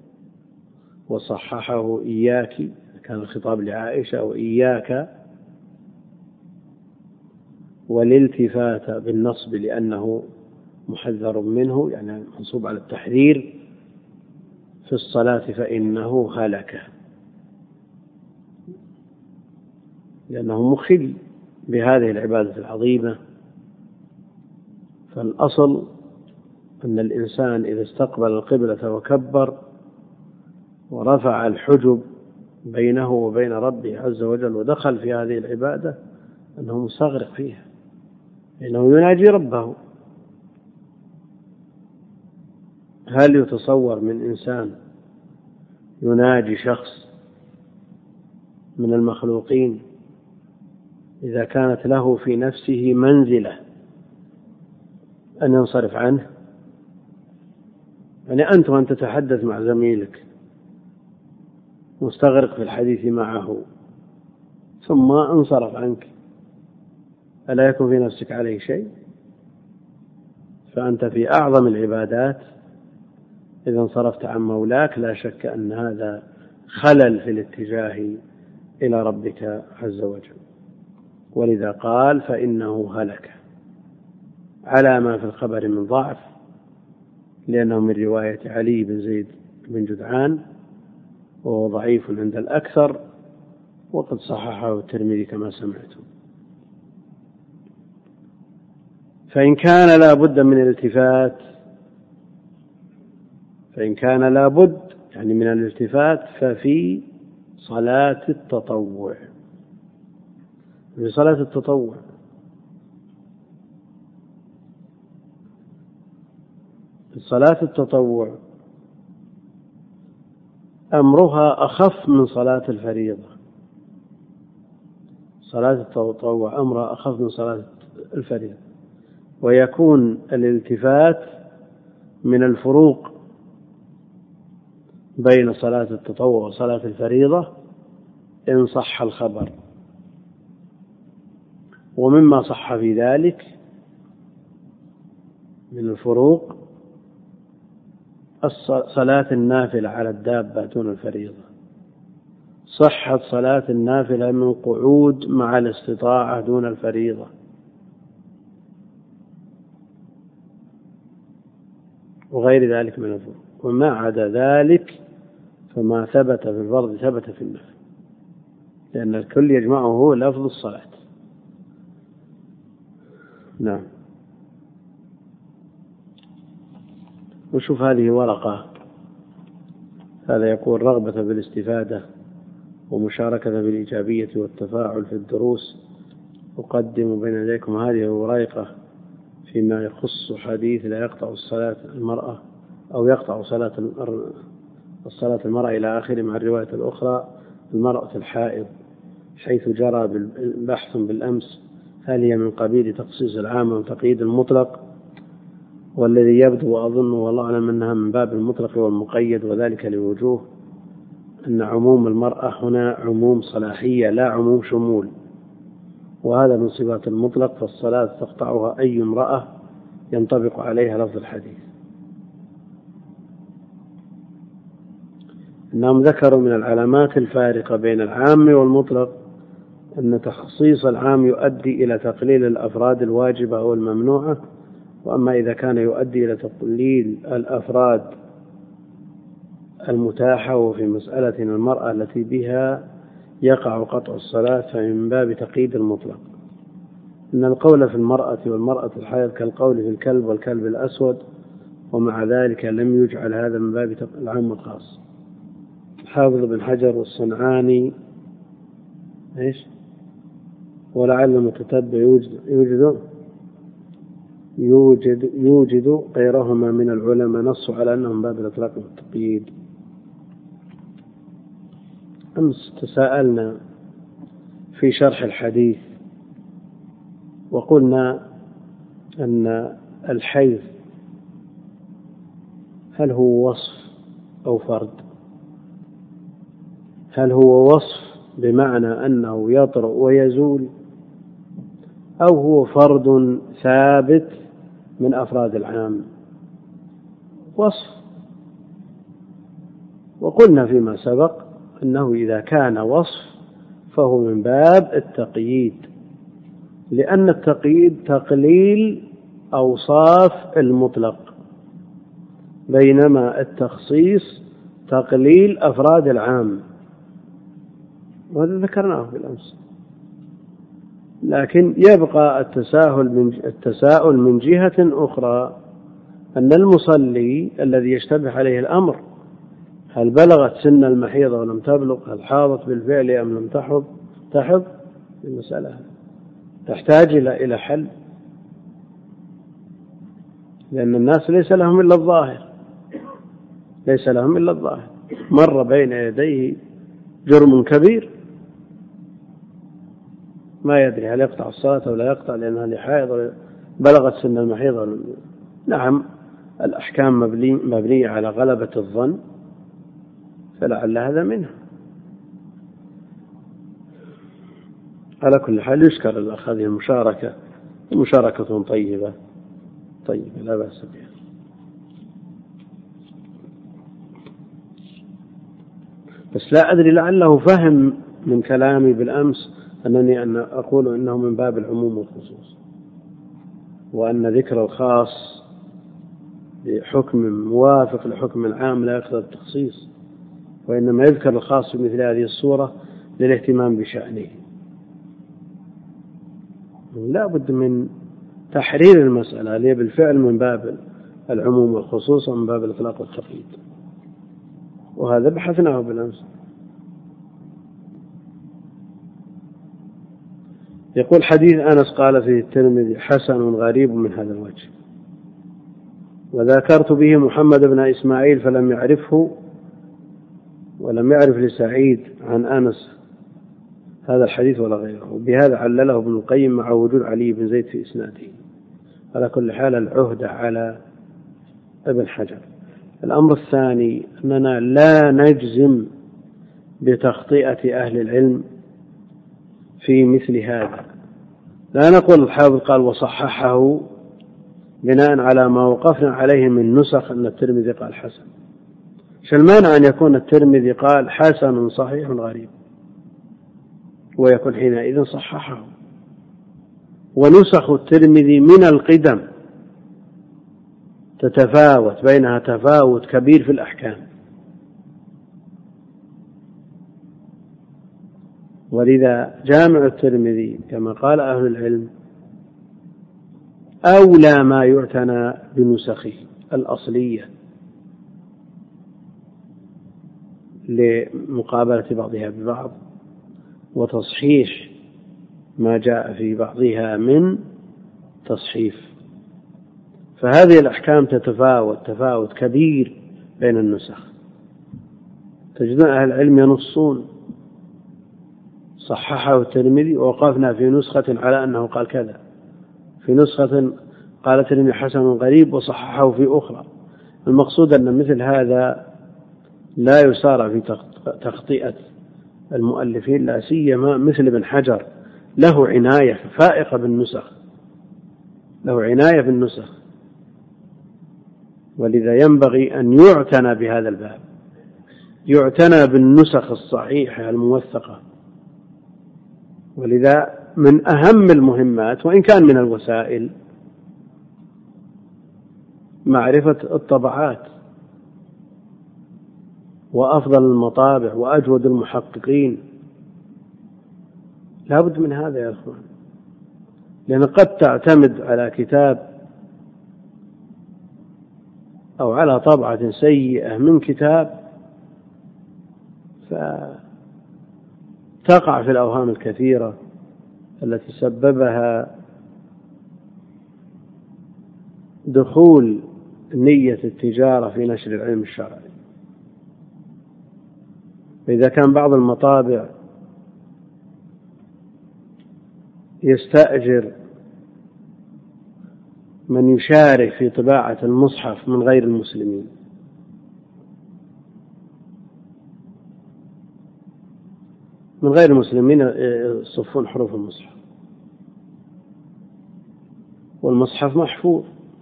وصححه إياك، كان الخطاب لعائشة وإياك، والالتفات بالنصب لأنه محذر منه، يعني منصوب على التحذير في الصلاة فإنه هلك، لأنه مخل بهذه العبادة العظيمة. فالأصل أن الإنسان إذا استقبل القبلة وكبر ورفع الحجب بينه وبين ربه عز وجل ودخل في هذه العبادة أنه مستغرق فيها، إنه يناجي ربه. هل يتصور من إنسان يناجي شخص من المخلوقين إذا كانت له في نفسه منزلة أن ينصرف عنه؟ يعني أنت وأن تتحدث مع زميلك مستغرق في الحديث معه ثم انصرف عنك، ألا يكون في نفسك عليه شيء؟ فأنت في أعظم العبادات إذا انصرفت عن مولاك، لا شك أن هذا خلل في الاتجاه إلى ربك عز وجل. ولذا قال فإنه هلك، على ما في الخبر من ضعف، لأنه من رواية علي بن زيد بن جدعان وهو ضعيف عند الأكثر، وقد صححه الترمذي كما سمعتم. فإن كان لا بد من الالتفات فإن كان لا بد يعني من الالتفات ففي صلاة التطوع في صلاة التطوع صلاة التطوع أمرها أخف من صلاة الفريضة. صلاة التطوع أمرها أخف من صلاة الفريضة، ويكون الالتفات من الفروق بين صلاة التطوع وصلاة الفريضة إن صح الخبر. ومما صح في ذلك من الفروق صلاة النافلة على الدابة دون الفريضة، صحة صلاة النافلة من قعود مع الاستطاعة دون الفريضة، وغير ذلك من الفروق. وما عدا ذلك فما ثبت في الفرض ثبت في النفل، لأن الكل يجمعه لفظ الصلاة. نعم. وشوف هذه ورقة، هذا يقول رغبة بالاستفادة ومشاركة بالإيجابية والتفاعل في الدروس، أقدم بين يديكم هذه ورقة فيما يخص حديث لا يقطع الصلاة المرأة أو يقطع صلاة الصلاة المرأة إلى آخره، مع الرواية الأخرى المرأة الحائض، حيث جرى بحث بالأمس هل هي من قبيل تخصيص العام وتقييد المطلق، والذي يبدو وأظن والله أعلم أنها من باب المطلق والمقيد، وذلك لوجوه أن عموم المرأة هنا عموم صلاحية لا عموم شمول، وهذا من صفات المطلق، فالصلاة تقطعها أي امرأة ينطبق عليها لفظ الحديث. إنهم ذكروا من العلامات الفارقة بين العام والمطلق أن تخصيص العام يؤدي إلى تقليل الأفراد الواجبة أو الممنوعة، وأما إذا كان يؤدي إلى تقليل الأفراد المتاحة وفي مسألة المرأة التي بها يقع قطع الصلاة فمن باب تقييد المطلق. إن القول في المرأة والمرأة الحائض كالقول في الكلب والكلب الأسود، ومع ذلك لم يجعل هذا من باب العام الخاص. حافظ بن حجر والصنعاني إيش ولعل المتتبع يوجد يوجد يوجد, يوجد غيرهما من العلماء نصوا على أنهم باب الإطلاق والتقييد. أمس تساءلنا في شرح الحديث وقلنا أن الحيض هل هو وصف أو فرد؟ هل هو وصف بمعنى أنه يطرأ ويزول، أو هو فرد ثابت من أفراد العام؟ وصف. وقلنا فيما سبق أنه إذا كان وصف فهو من باب التقييد، لأن التقييد تقليل أوصاف المطلق، بينما التخصيص تقليل أفراد العام، وهذا ذكرناه في الأمس. لكن يبقى التساهل من التساؤل من جهة أخرى، أن المصلي الذي يشتبه عليه الأمر هل بلغت سن المحيض ولم تبلغ، هل حاضت بالفعل أم لم تحض تحض المسألة تحتاج إلى حل، لأن الناس ليس لهم إلا الظاهر ليس لهم إلا الظاهر مر بين يديه جرم كبير ما يدري هل يقطع الصلاة أو لا يقطع لأنها لحائض بلغت سن المحيض. نعم، الأحكام مبنية على غلبة الظن، فلعل هذا منه. على كل حال يشكر الأخ هذه المشاركة، مشاركة طيبة طيبة لا بأس بها. بس لا أدري لعله فهم من كلامي بالأمس أنني أن أقول إنه من باب العموم والخصوص، وأن ذكر الخاص بحكم موافق لحكم العام لا يقتضي التخصيص، وإنما يذكر الخاص في مثل هذه الصورة للاهتمام بشأنه. لا بد من تحرير المسألة اللي بالفعل من باب العموم والخصوص ومن باب الإطلاق والتقييد، وهذا بحثناه بالأمس. يقول حديث أنس قال فيه الترمذي حسن غريب من هذا الوجه، وذكرت به محمد بن إسماعيل فلم يعرفه ولم يعرف لسعيد عن أنس هذا الحديث ولا غيره، وبهذا علله ابن القيم مع وجود علي بن زيد في إسناده. على كل حال العهدة على ابن حجر. الأمر الثاني أننا لا نجزم بتخطئة أهل العلم في مثل هذا، لا نقول الحافظ قال وصححه بناء على ما وقفنا عليه من نسخ أن الترمذي قال حسن. شو المانع أن يكون الترمذي قال حسن صحيح غريب ويكون حينئذ صححه؟ ونسخ الترمذي من القدم تتفاوت، بينها تفاوت كبير في الأحكام، ولذا جامع الترمذي كما قال أهل العلم أولى ما يعتنى بنسخه الأصلية لمقابلة بعضها ببعض وتصحيح ما جاء في بعضها من تصحيف. فهذه الأحكام تتفاوت تفاوت كبير بين النسخ. تجدون أهل العلم ينصون صححه الترمذي ووقفنا في نسخة على أنه قال كذا، في نسخة قال الترمذي حسن غريب وصححه في أخرى. المقصود أن مثل هذا لا يسارع في تخطئة المؤلفين، لا سيما مثل ابن حجر له عناية فائقة بالنسخ، له عناية بالنسخ، ولذا ينبغي أن يعتنى بهذا الباب، يعتنى بالنسخ الصحيحة الموثقة. ولذا من أهم المهمات وإن كان من الوسائل معرفة الطبعات وأفضل المطابع وأجود المحققين. لا بد من هذا يا أخوان، لأن قد تعتمد على كتاب أو على طبعة سيئة من كتاب فتقع في الأوهام الكثيرة التي سببها دخول نية التجارة في نشر العلم الشرعي. فإذا كان بعض المطابع يستأجر من يشارك في طباعة المصحف من غير المسلمين، من غير المسلمين يصفون حروف المصحف، والمصحف محفوظ،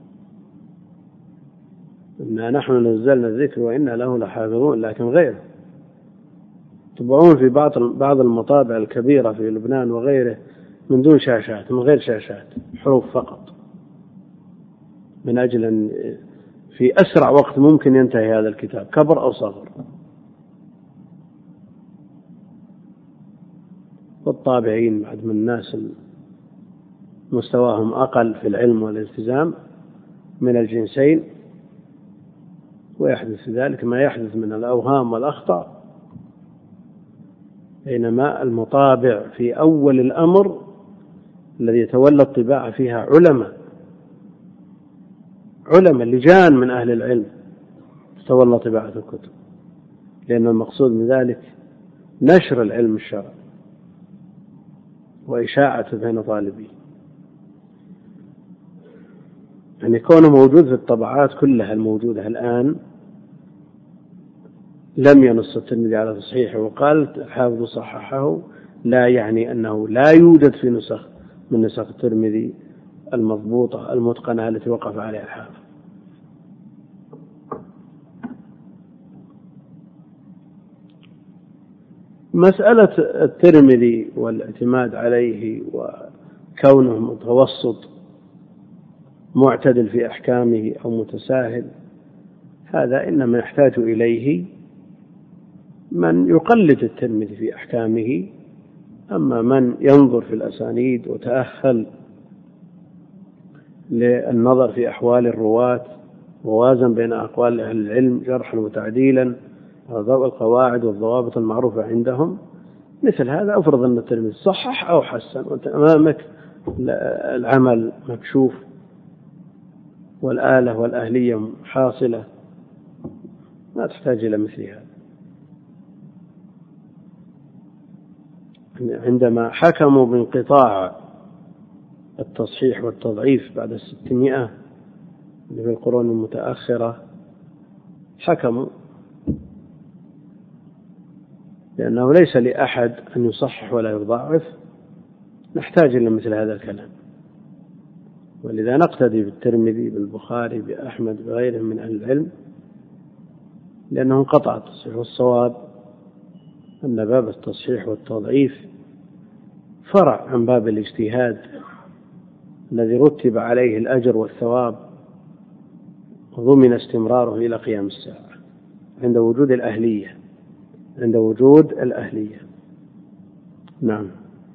إنا نحن نزلنا الذكر وإنا له لحافظون، لكن غيره تبعون في بعض بعض المطابع الكبيرة في لبنان وغيره من دون شاشات، من غير شاشات، حروف فقط، من أجل أن في أسرع وقت ممكن ينتهي هذا الكتاب كبر أو صغر. والطابعين بعد من الناس مستواهم أقل في العلم والالتزام من الجنسين، ويحدث ذلك ما يحدث من الأوهام والأخطاء، بينما المطابع في أول الأمر الذي يتولى الطباعة فيها علماء علماء لجان من أهل العلم تتولى طباعة الكتب، لأن المقصود من ذلك نشر العلم الشرعي وإشاعته بين طالبيه. يعني كونه موجود في الطبعات كلها الموجودة الآن لم ينص الترمذي على تصحيحه وقال الحافظ صححه، لا يعني أنه لا يوجد في نسخ من نسخ الترمذي المضبوطة المتقنة التي وقف عليها الحافظ. مسألة الترمذي والاعتماد عليه وكونه متوسط معتدل في أحكامه أو متساهل، هذا إنما يحتاج إليه من يقلد الترمذي في أحكامه. أما من ينظر في الأسانيد وتأهل للنظر في أحوال الرواة ووازن بين أقوال أهل العلم جرحا وتعديلا ضوء القواعد والضوابط المعروفة عندهم، مثل هذا أفرض أن الترمذي صحح أو حسن وأنت أمامك العمل مكشوف والآلة والأهلية حاصلة، ما تحتاج إلى مثل هذا. عندما حكموا بانقطاع التصحيح والتضعيف بعد الستمائة في القرون المتأخرة، حكموا لأنه ليس لأحد أن يصحح ولا يضعف، نحتاج إلى مثل هذا الكلام. ولذا نقتدي بالترمذي بالبخاري بأحمد بغيرهم من أهل العلم، لأنه انقطع التصحيح. والصواب أن باب التصحيح والتضعيف فرع عن باب الاجتهاد الذي رتب عليه الأجر والثواب وضمن استمراره إلى قيام الساعة عند وجود الأهلية عند وجود الأهلية نعم.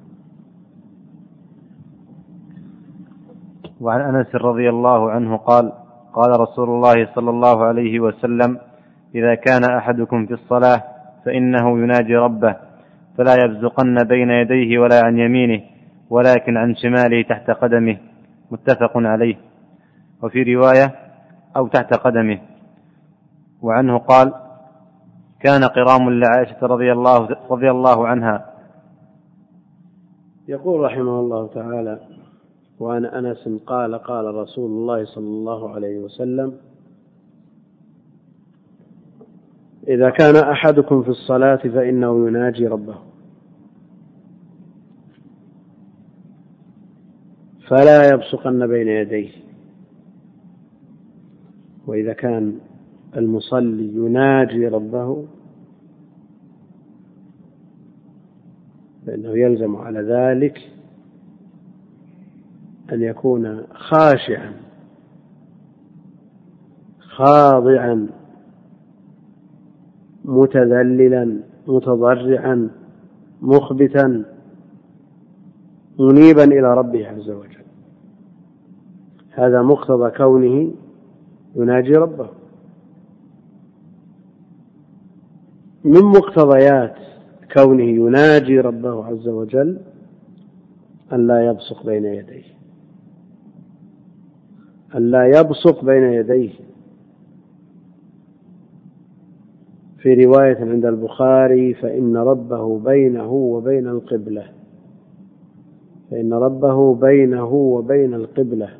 وعن أنس رضي الله عنه قال: قال رسول الله صلى الله عليه وسلم: إذا كان أحدكم في الصلاة فإنه يناجي ربه فلا يبزقن بين يديه ولا عن يمينه ولكن عن شماله تحت قدمه، متفق عليه. وفي رواية: أو تحت قدمه. وعنه قال: كان قرام لعائشة رضي الله, رضي الله عنها. يقول رحمه الله تعالى: وعن أنس قال: قال رسول الله صلى الله عليه وسلم: إذا كان أحدكم في الصلاة فإنه يناجي ربه فلا يبصقن بين يديه. وإذا كان المصلي يناجي ربه فإنه يلزم على ذلك أن يكون خاشعا خاضعا متذللا متضرعا مخبتا منيبا إلى ربه عز وجل. هذا مقتضى كونه يناجي ربه. من مقتضيات كونه يناجي ربه عز وجل أن لا يبصق بين يديه أن لا يبصق بين يديه. في رواية عند البخاري: فإن ربه بينه وبين القبلة فإن ربه بينه وبين القبلة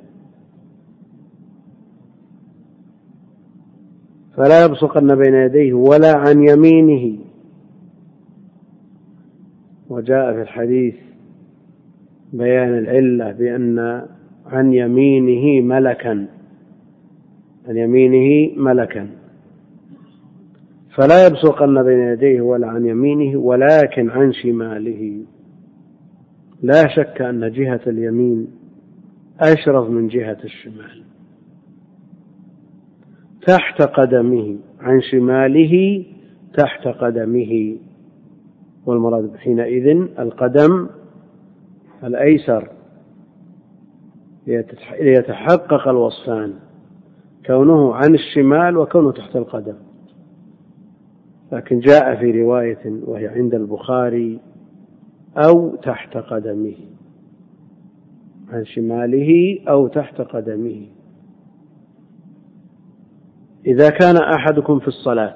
فلا يبصقن بين يديه ولا عن يمينه. وجاء في الحديث بيان العلة بأن عن يمينه ملكا عن يمينه ملكا فلا يبصقن بين يديه ولا عن يمينه ولكن عن شماله. لا شك أن جهة اليمين أشرف من جهة الشمال. تحت قدمه عن شماله تحت قدمه، والمراد حينئذ القدم الأيسر ليتحقق الوصفان، كونه عن الشمال وكونه تحت القدم. لكن جاء في رواية وهي عند البخاري: أو تحت قدمه، عن شماله أو تحت قدمه. إذا كان أحدكم في الصلاة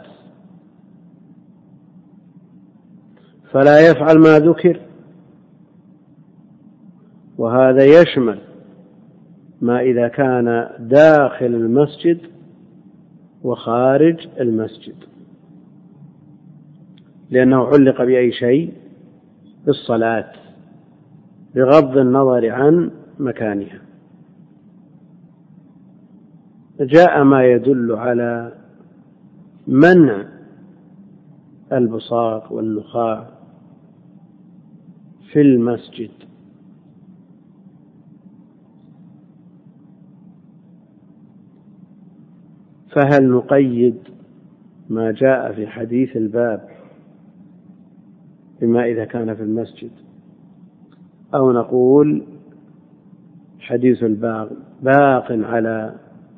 فلا يفعل ما ذكر، وهذا يشمل ما إذا كان داخل المسجد وخارج المسجد، لأنه علق بأي شيء بالصلاة بغض النظر عن مكانها. جاء ما يدل على منع البصاق والنخاع في المسجد، فهل نقيد ما جاء في حديث الباب بما إذا كان في المسجد، أو نقول حديث الباب باق على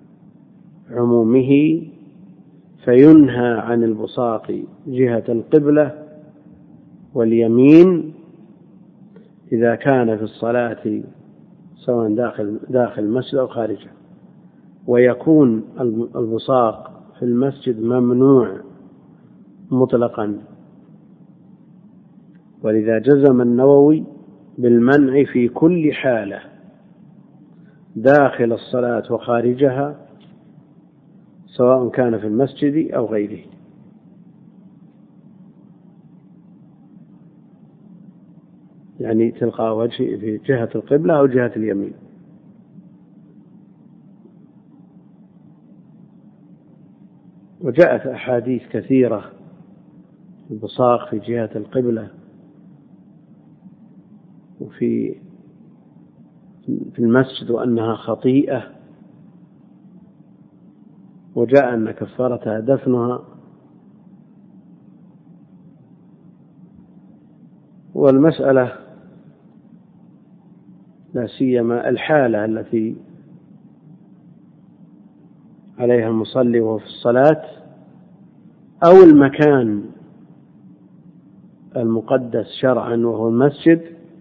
عمومه فينهى عن البصاق جهة القبلة واليمين إذا كان في الصلاة سواء داخل داخل المسجد أو خارجه، ويكون البصاق في المسجد ممنوع مطلقا. ولذا جزم النووي بالمنع في كل حالة داخل الصلاة وخارجها سواء كان في المسجد أو غيره. يعني تلقى وجهه في جهة القبلة أو جهة اليمين. وجاءت أحاديث كثيرة البصاق في جهة القبلة وفي في المسجد وأنها خطيئة، وجاء أن كفارتها دفنها. والمسألة لا سيما الحالة التي عليها المصلي وهو في الصلاة أو المكان المقدس شرعا وهو المسجد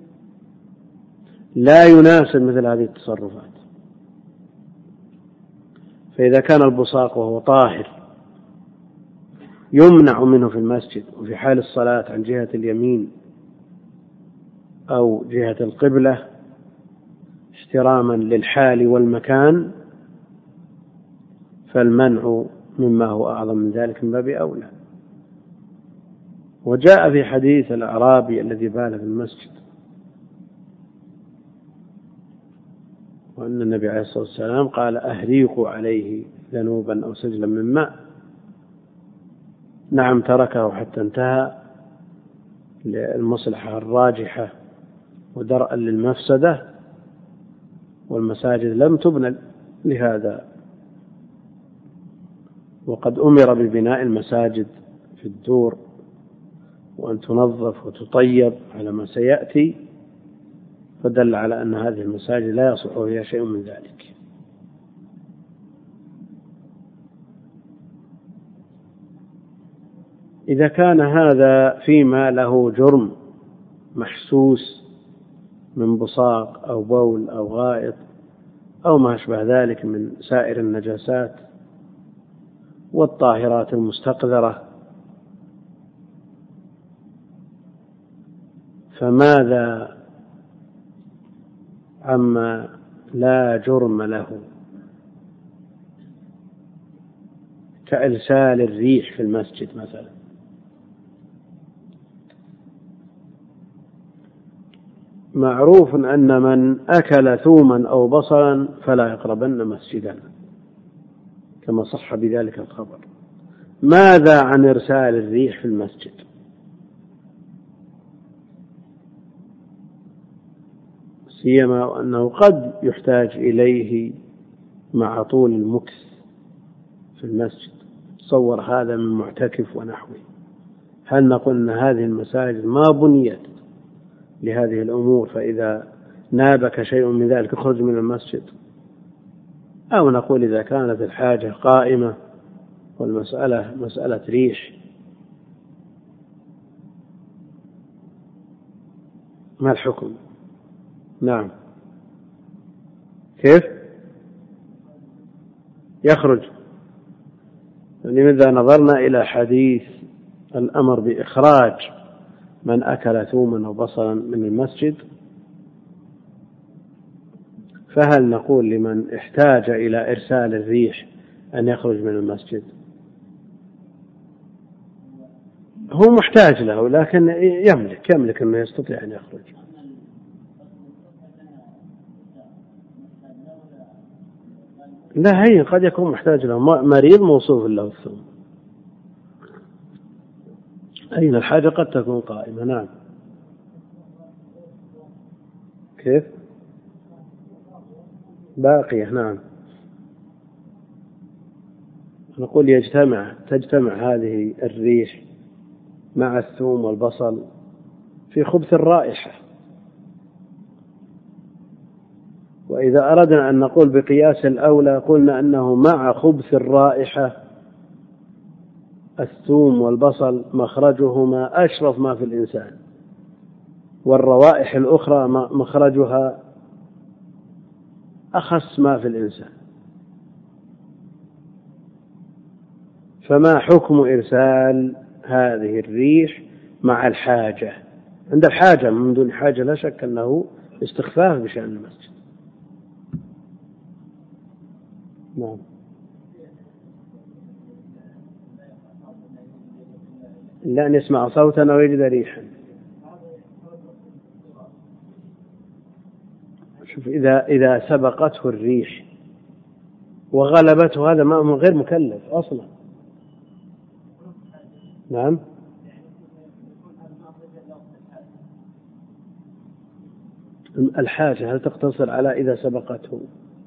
لا يناسب مثل هذه التصرفات. فإذا كان البصاق وهو طاهر يمنع منه في المسجد وفي حال الصلاة عن جهة اليمين أو جهة القبلة احتراما للحال والمكان، فالمنع مما هو أعظم من ذلك من باب أولى. وجاء في حديث الأعرابي الذي بال في المسجد وأن النبي عليه الصلاة والسلام قال أهريقوا عليه ذنوبا أو سجلا من ماء. نعم تركه حتى انتهى للمصلحة الراجحة ودرءا للمفسدة، والمساجد لم تبنى لهذا، وقد أمر ببناء المساجد في الدور وأن تنظف وتطيب على ما سيأتي، فدل على أن هذه المساجد لا يصح فيها شيء من ذلك. إذا كان هذا فيما له جرم محسوس من بصاق أو بول أو غائط أو ما أشبه ذلك من سائر النجاسات والطاهرات المستقذرة، فماذا عما لا جرم له كإرسال الريح في المسجد مثلا؟ معروف أن من أكل ثوما أو بصلا فلا يقربن مسجدنا كما صح بذلك الخبر. ماذا عن إرسال الريح في المسجد؟ سيما وأنه قد يحتاج إليه مع طول المكث في المسجد. تصور هذا من معتكف ونحوه، هل نقول أن هذه المساجد ما بنيت لهذه الأمور فإذا نابك شيء من ذلك اخرج من المسجد؟ أو نقول إذا كانت الحاجة قائمة والمسألة مسألة ريح ما الحكم؟ نعم كيف يخرج؟ لماذا نظرنا إلى حديث الأمر بإخراج من أكل ثوما أو بصلا من المسجد، فهل نقول لمن احتاج إلى إرسال الريح أن يخرج من المسجد؟ هو محتاج له لكن يملك يملك أنه يستطيع أن يخرج. لا هي قد يكون محتاج له، مريض موصوف له الثوم. أين الحاجة قد تكون قائمة. نعم. كيف؟ باقية. نعم. نقول يجتمع تجتمع هذه الريح مع الثوم والبصل في خبث الرائحة. وإذا أردنا أن نقول بقياس الأولى قلنا أنه مع خبث الرائحة الثوم والبصل مخرجهما أشرف ما في الإنسان، والروائح الأخرى مخرجها أخس ما في الإنسان. فما حكم إرسال هذه الريح مع الحاجة؟ عند الحاجة من دون حاجة لا شك أنه استخفاف بشأن المسجد. نعم. إلا أن يسمع صوتا أو يجد ريحا. شوف إذا إذا سبقته الريح وغلبته هذا ما هو غير مكلف أصلا. نعم. الحاجة هل تقتصر على إذا سبقته؟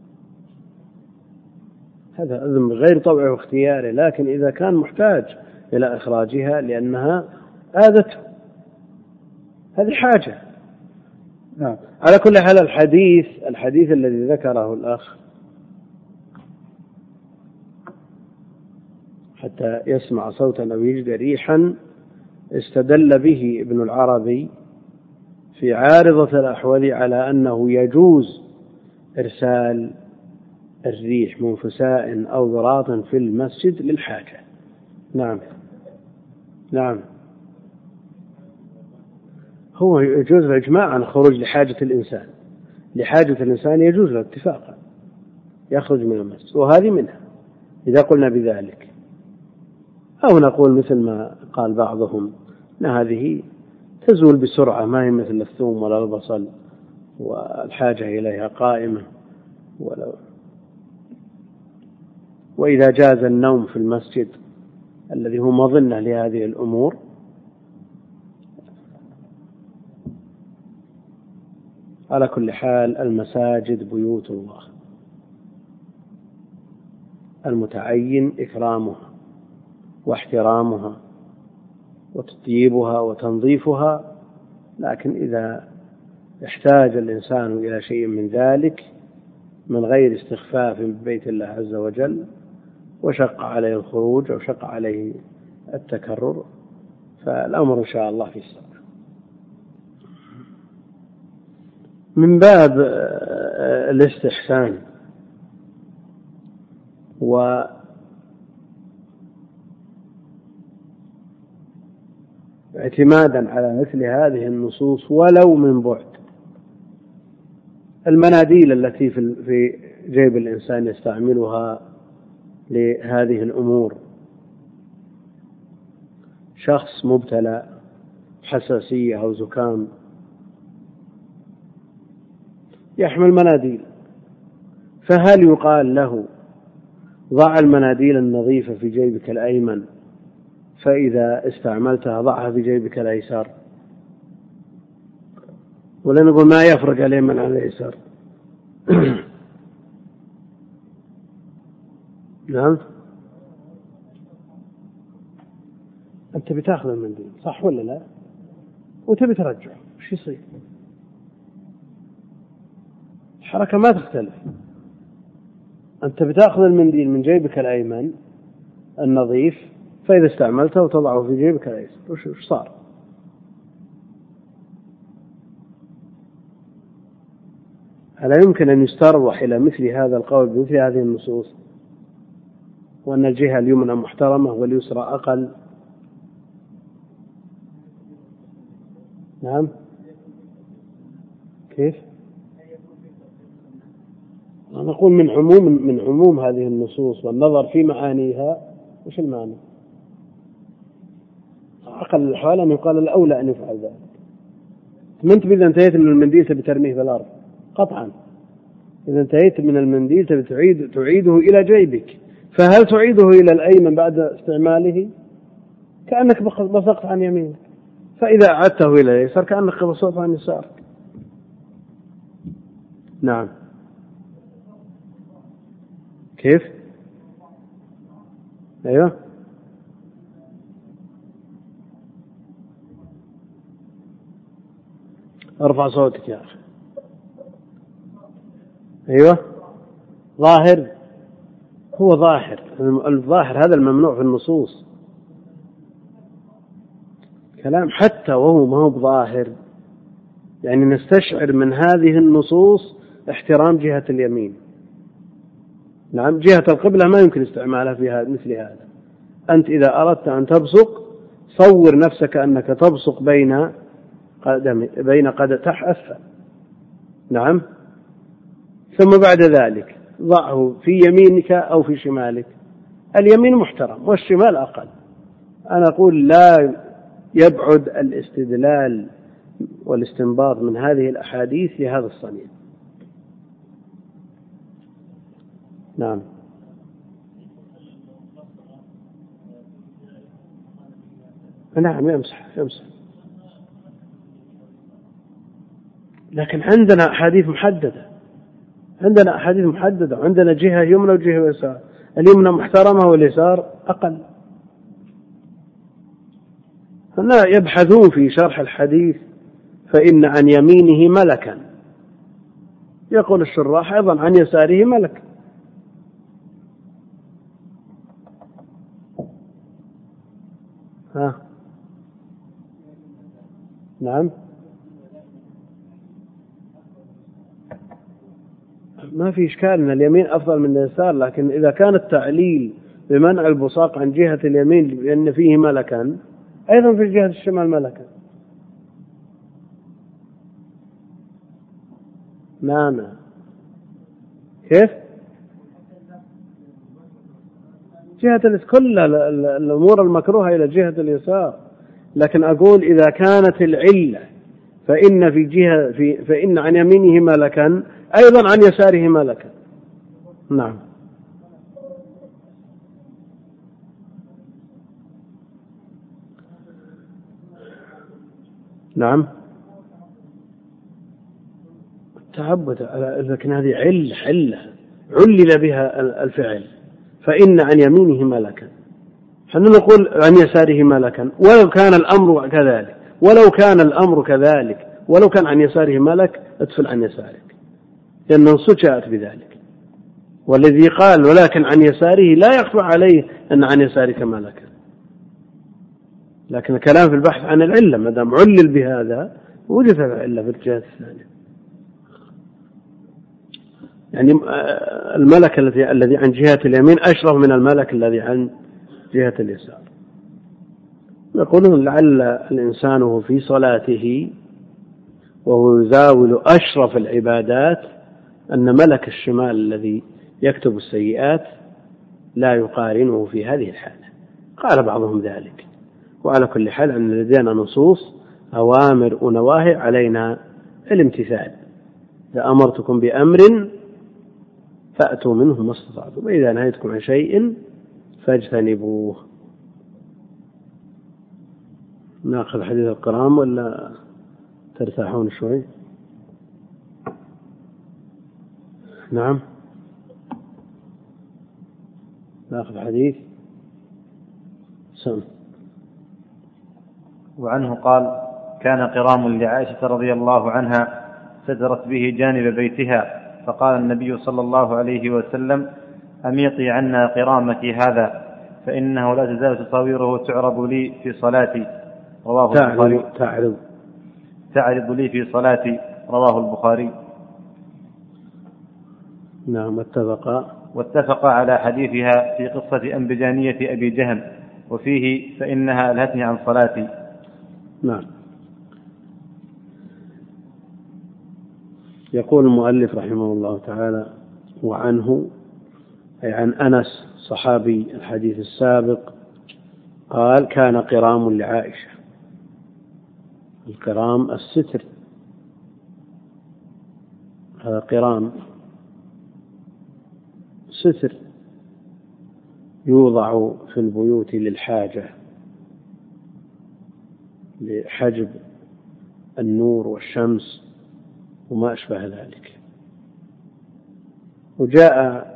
هذا أذن غير طبعه واختياره، لكن إذا كان محتاج إلى إخراجها لأنها آذته هذه حاجة. نعم. على كل حال الحديث الحديث الذي ذكره الأخ حتى يسمع صوتا أو يجد ريحا استدل به ابن العربي في عارضة الأحوال على أنه يجوز إرسال الريح منفساء أو ضراط في المسجد للحاجة. نعم. نعم. هو يجوز الإجماع خروج لحاجة الإنسان، لحاجة الإنسان يجوز له اتفاقا يخرج من المسجد، وهذه منها إذا قلنا بذلك. أو نقول مثل ما قال بعضهم أن هذه تزول بسرعة ما هي مثل الثوم ولا البصل والحاجة إليها قائمة. ولو وإذا جاز النوم في المسجد الذي هو مظنة لهذه الأمور على كل حال المساجد بيوت الله المتعين إكرامها واحترامها وتطيبها وتنظيفها، لكن إذا احتاج الإنسان إلى شيء من ذلك من غير استخفاف ببيت الله عز وجل وشق عليه الخروج أو شق عليه التكرر فالأمر إن شاء الله في السماء. من باب الاستحسان واعتمادا على مثل هذه النصوص ولو من بعد، المناديل التي في جيب الإنسان يستعملها لهذه الأمور، شخص مبتلى حساسية أو زكام يحمل مناديل، فهل يقال له ضع المناديل النظيفة في جيبك الأيمن فإذا استعملتها ضعها في جيبك الأيسر؟ ولا نقول ما يفرق اليمن عن الأيسر؟ نعم. أنت بتأخذ المنديل صح ولا لا وتبي ترجعه وش يصير؟ الحركة ما تختلف. أنت بتأخذ المنديل من جيبك الأيمن النظيف فإذا استعملته وتضعه في جيبك الأيسر وش صار؟ ألا يمكن أن يستروح إلى مثل هذا القول بمثل هذه النصوص وأن الجهة اليمنى محترمة واليسرى أقل؟ نعم. كيف؟ نقول من عموم من عموم هذه النصوص والنظر في معانيها وش المعنى؟ أقل الأحوال أن يقال الأولى أن يفعل ذلك. ما أنت إذا انتهيت من المنديل تبي ترميه في الأرض قطعا، إذا انتهيت من المنديل تبي تعيد تعيده إلى جيبك، فهل تعيده إلى الأيمن بعد استعماله؟ كأنك بصقت عن يمينك، فإذا أعدته إلى اليسار كأنك بصقت عن يسارك. نعم. كيف؟ أيوه. ارفع صوتك يا أخي. أيوه. ظاهر، هو ظاهر، الظاهر هذا الممنوع في النصوص. كلام حتى وهو ما هو بظاهر، يعني نستشعر من هذه النصوص احترام جهة اليمين. نعم، جهة القبلة ما يمكن استعمالها في مثل هذا. أنت إذا أردت أن تبصق صور نفسك أنك تبصق بين قدم بين قدتح أسفل. نعم. ثم بعد ذلك ضعه في يمينك أو في شمالك. اليمين محترم والشمال أقل. أنا أقول لا يبعد الاستدلال والاستنباط من هذه الأحاديث لهذا الصنيع. نعم. نعم يمسح يمسح، لكن عندنا أحاديث محددة، عندنا أحاديث محددة، عندنا جهة يمنى وجهة يسار، اليمنى محترمة واليسار أقل. هنا يبحثون في شرح الحديث فإن عن يمينه ملكا، يقول الشراح أيضا عن يساره ملك. ها. نعم. ما في إشكال أن اليمين أفضل من اليسار، لكن إذا كان التعليل بمنع البصاق عن جهة اليمين لأن فيه ملكا، أيضا في جهة الشمال ملكا. نعم. كيف؟ جهة كل الأمور المكروهة إلى جهة اليسار، لكن أقول إذا كانت العلة فإن في جهة في فإن عن يمينه ملكا أيضا عن يساره ملكا. نعم. نعم. التعبد، لكن هذه علة علة علل بها الفعل، فإن عن يمينه ملكا، حنا نقول عن يساره ملكا، ولو كان الأمر كذلك ولو كان الأمر كذلك ولو كان عن يساره ملك ادفل عن يسارك، لأن النصوص جاءت بذلك. والذي قال ولكن عن يساره لا يخفى عليه أن عن يسارك ملكا، لكن الكلام في البحث عن العلة، ما دام علل بهذا وجدت العلة في الجهة الثانية. يعني الملك الذي الذي عن جهة اليمين أشرف من الملك الذي عن جهة اليسار. يقولون لعل الإنسان وهو في صلاته وهو يزاول أشرف العبادات أن ملك الشمال الذي يكتب السيئات لا يقارنه في هذه الحالة. قال بعضهم ذلك. وعلى كل حال أن لدينا نصوص أوامر ونواهي علينا الامتثال. إذا أمرتكم بأمر فأتوا منه ما استطعتم، وإذا نهيتكم عن شيء فاجتنبوه. نأخذ حديث القرام ولا ترتاحون شوي؟ نعم. نأخذ حديث سم. وعنه قال: كان قرام لعائشة رضي الله عنها سدرت به جانب بيتها، فقال النبي صلى الله عليه وسلم: أميطي عنا قرامك هذا، فإنه لا تزال تصاويره تعرض لي في صلاتي. رواه البخاري. تعرض تعرض لي في صلاتي. رواه البخاري. نعم. اتفق واتفق على حديثها في قصة أنبجانية أبي جهم، وفيه: فإنها ألهتني عن صلاتي. نعم. يقول المؤلف رحمه الله تعالى: وعنه أي عن أنس صحابي الحديث السابق قال: كان قرام لعائشة القرام الستر، هذا قرام ستر يوضع في البيوت للحاجة، لحجب النور والشمس وما أشبه ذلك. وجاء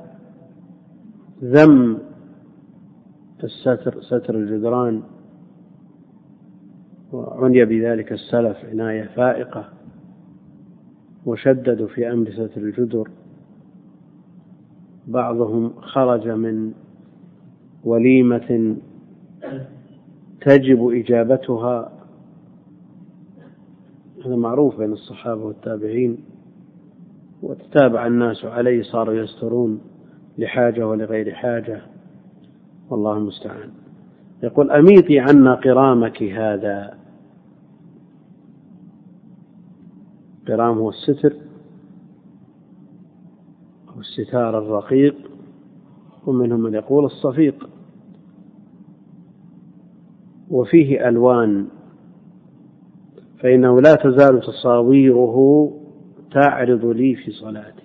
ذم الستر ستر الجدران، وعني بذلك السلف عناية فائقة، وشددوا في أمر ستر الجدر. بعضهم خرج من وليمة تجب إجابتها، هذا معروف بين الصحابة والتابعين، وتتابع الناس عليه، صاروا يسترون لحاجة ولغير حاجة، والله المستعان. يقول: أميطي عنا قرامك هذا. قرام هو الستر أو الستار الرقيق، ومنهم من يقول الصفيق، وفيه ألوان، فإنه لا تزال تصاويره تعرض لي في صلاتي.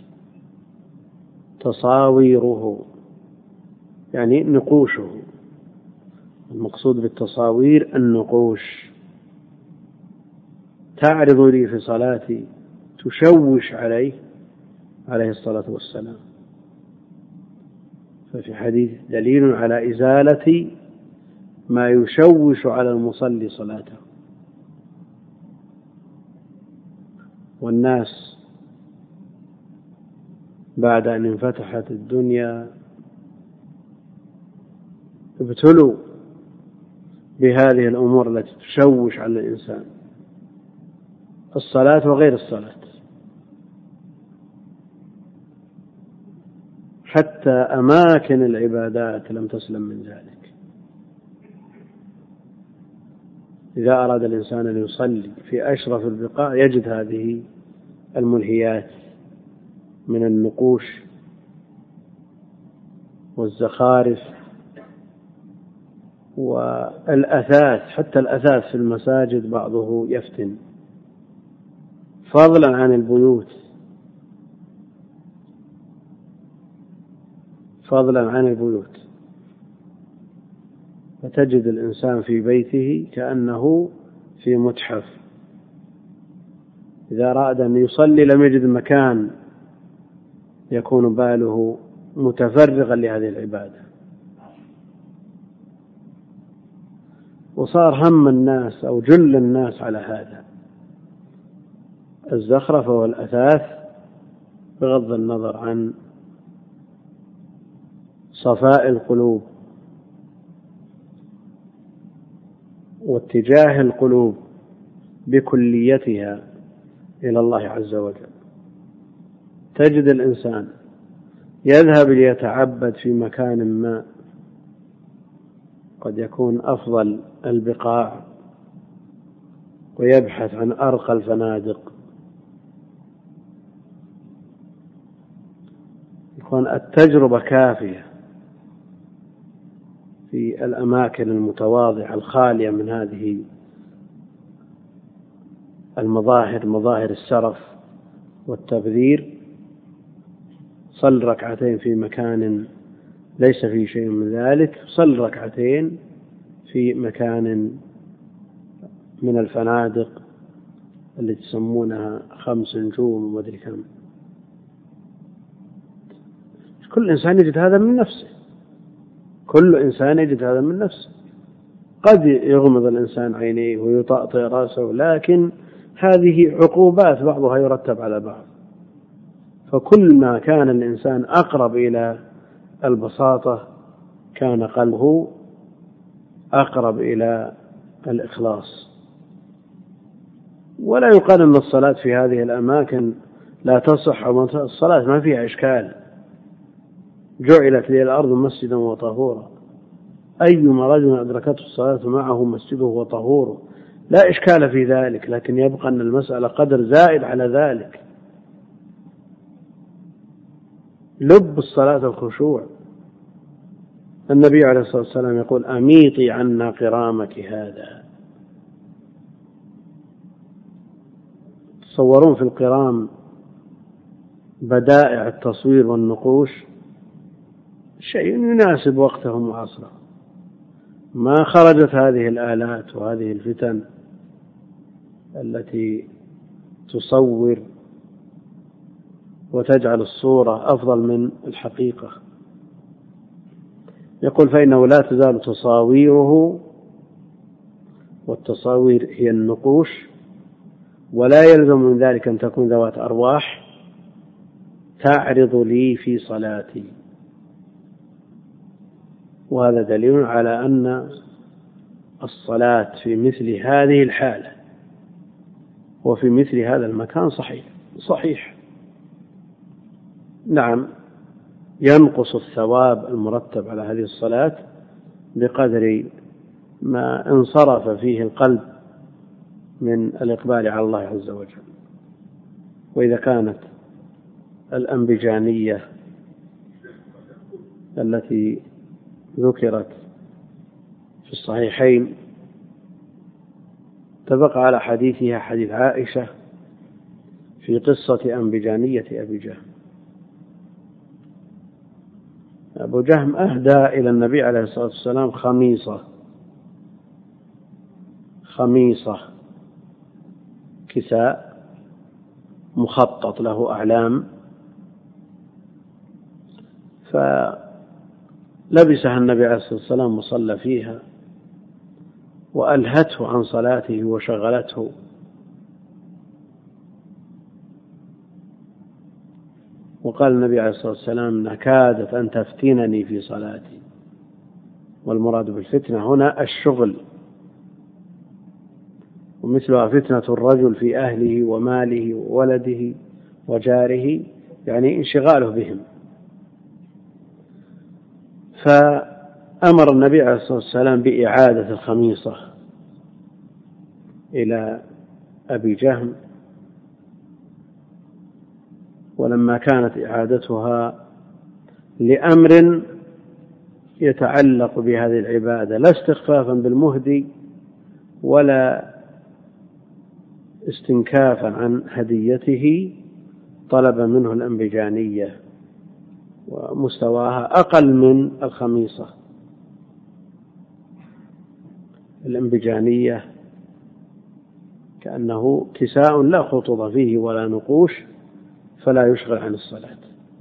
تصاويره يعني نقوشه، المقصود بالتصاوير النقوش، تعرض لي في صلاتي، تشوش عليه عليه الصلاة والسلام. ففي حديث دليل على إزالة ما يشوش على المصلي صلاته. والناس بعد أن انفتحت الدنيا ابتلوا بهذه الأمور التي تشوش على الإنسان، الصلاة وغير الصلاة، حتى أماكن العبادات لم تسلم من ذلك. إذا أراد الإنسان أن يصلي في أشرف البقاع يجد هذه الملهيات من النقوش والزخارف والأثاث. حتى الأثاث في المساجد بعضه يفتن، فضلا عن البيوت، فضلا عن البيوت. فتجد الإنسان في بيته كأنه في متحف. إذا أراد أن يصلي لم يجد مكان يكون باله متفرغا لهذه العبادة. وصار هم الناس أو جل الناس على هذا، الزخرفة والأثاث، بغض النظر عن صفاء القلوب واتجاه القلوب بكليتها إلى الله عز وجل. تجد الإنسان يذهب ليتعبد في مكان ما، قد يكون أفضل البقاع، ويبحث عن أرقى الفنادق. يكون التجربة كافية في الأماكن المتواضعة الخالية من هذه المظاهر، مظاهر السرف والتبذير. صل ركعتين في مكان ليس فيه شيء من ذلك، صل ركعتين في مكان من الفنادق اللي تسمونها خمس نجوم وما أدري كم. كل إنسان يجد هذا من نفسه، كل إنسان يجد هذا من نفسه. قد يغمض الإنسان عينيه ويطأطئ رأسه، لكن هذه عقوبات بعضها يرتب على بعض. فكل ما كان الإنسان أقرب إلى البساطة كان قلبه أقرب إلى الإخلاص. ولا يقال أن الصلاة في هذه الأماكن لا تصح، الصلاة ما فيها إشكال، جعلت لي الأرض مسجدا وطهورا، أيما رجل أدركته الصلاة معه مسجده وطهوره، لا إشكال في ذلك. لكن يبقى أن المسألة قدر زائد على ذلك. لب الصلاة الخشوع. النبي عليه الصلاة والسلام يقول: أميطي عنا قرامك هذا. يصورون في القرام بدائع التصوير والنقوش شيء يناسب وقتهم وعصرهم. ما خرجت هذه الآلات وهذه الفتن التي تصور وتجعل الصورة أفضل من الحقيقة. يقول فإنه لا تزال تصاويره، والتصاوير هي النقوش، ولا يلزم من ذلك أن تكون ذوات أرواح، تعرض لي في صلاتي. وهذا دليل على أن الصلاة في مثل هذه الحالة وفي مثل هذا المكان صحيح صحيح نعم، ينقص الثواب المرتب على هذه الصلاة بقدر ما انصرف فيه القلب من الإقبال على الله عز وجل. وإذا كانت الأنبجانية التي ذكرت في الصحيحين اتفق على حديثها حديث عائشة في قصة أنبجانية أبي جهم. أبو جهم أهدى إلى النبي عليه الصلاة والسلام خميصة خميصة كساء مخطط له أعلام، فلبسها النبي عليه الصلاة والسلام وصلى فيها، وألهته عن صلاته وشغلته. وقال النبي عليه الصلاة والسلام كادت أن تفتنني في صلاتي. والمراد بالفتنة هنا الشغل، ومثلها فتنة الرجل في أهله وماله وولده وجاره، يعني انشغاله بهم. فأمر النبي عليه الصلاة والسلام بإعادة الخميصة إلى أبي جهم، ولما كانت إعادتها لأمر يتعلق بهذه العبادة لا استخفافا بالمهدي ولا استنكافا عن هديته، طلب منه الأنبجانية ومستواها أقل من الخميصة. الأنبجانية كأنه كساء لا خطوط فيه ولا نقوش، فلا يشغل عن الصلاة.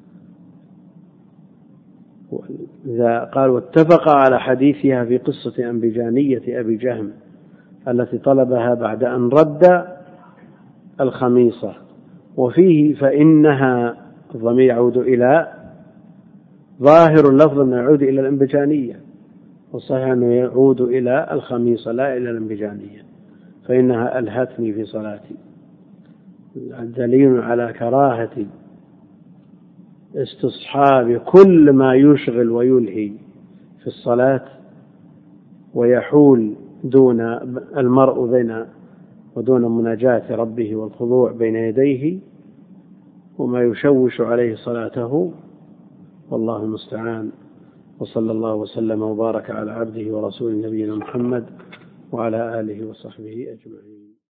إذا قال واتفق على حديثها في قصة أنبجانية أبي جهم التي طلبها بعد أن رد الخميصة، وفيه فإنها الضمير يعود إلى ظاهر اللفظ أنه يعود إلى الأنبجانية، والصحيح أنه يعود إلى الخميصة لا إلى الأنبجانية، فإنها ألهتني في صلاتي. دليل على كراهة استصحاب كل ما يشغل ويلهي في الصلاة ويحول دون المرء بين ودون مناجاة ربه والخضوع بين يديه، وما يشوش عليه صلاته، والله المستعان. وصلى الله وسلم وبارك على عبده ورسوله نبينا محمد وعلى آله وصحبه أجمعين.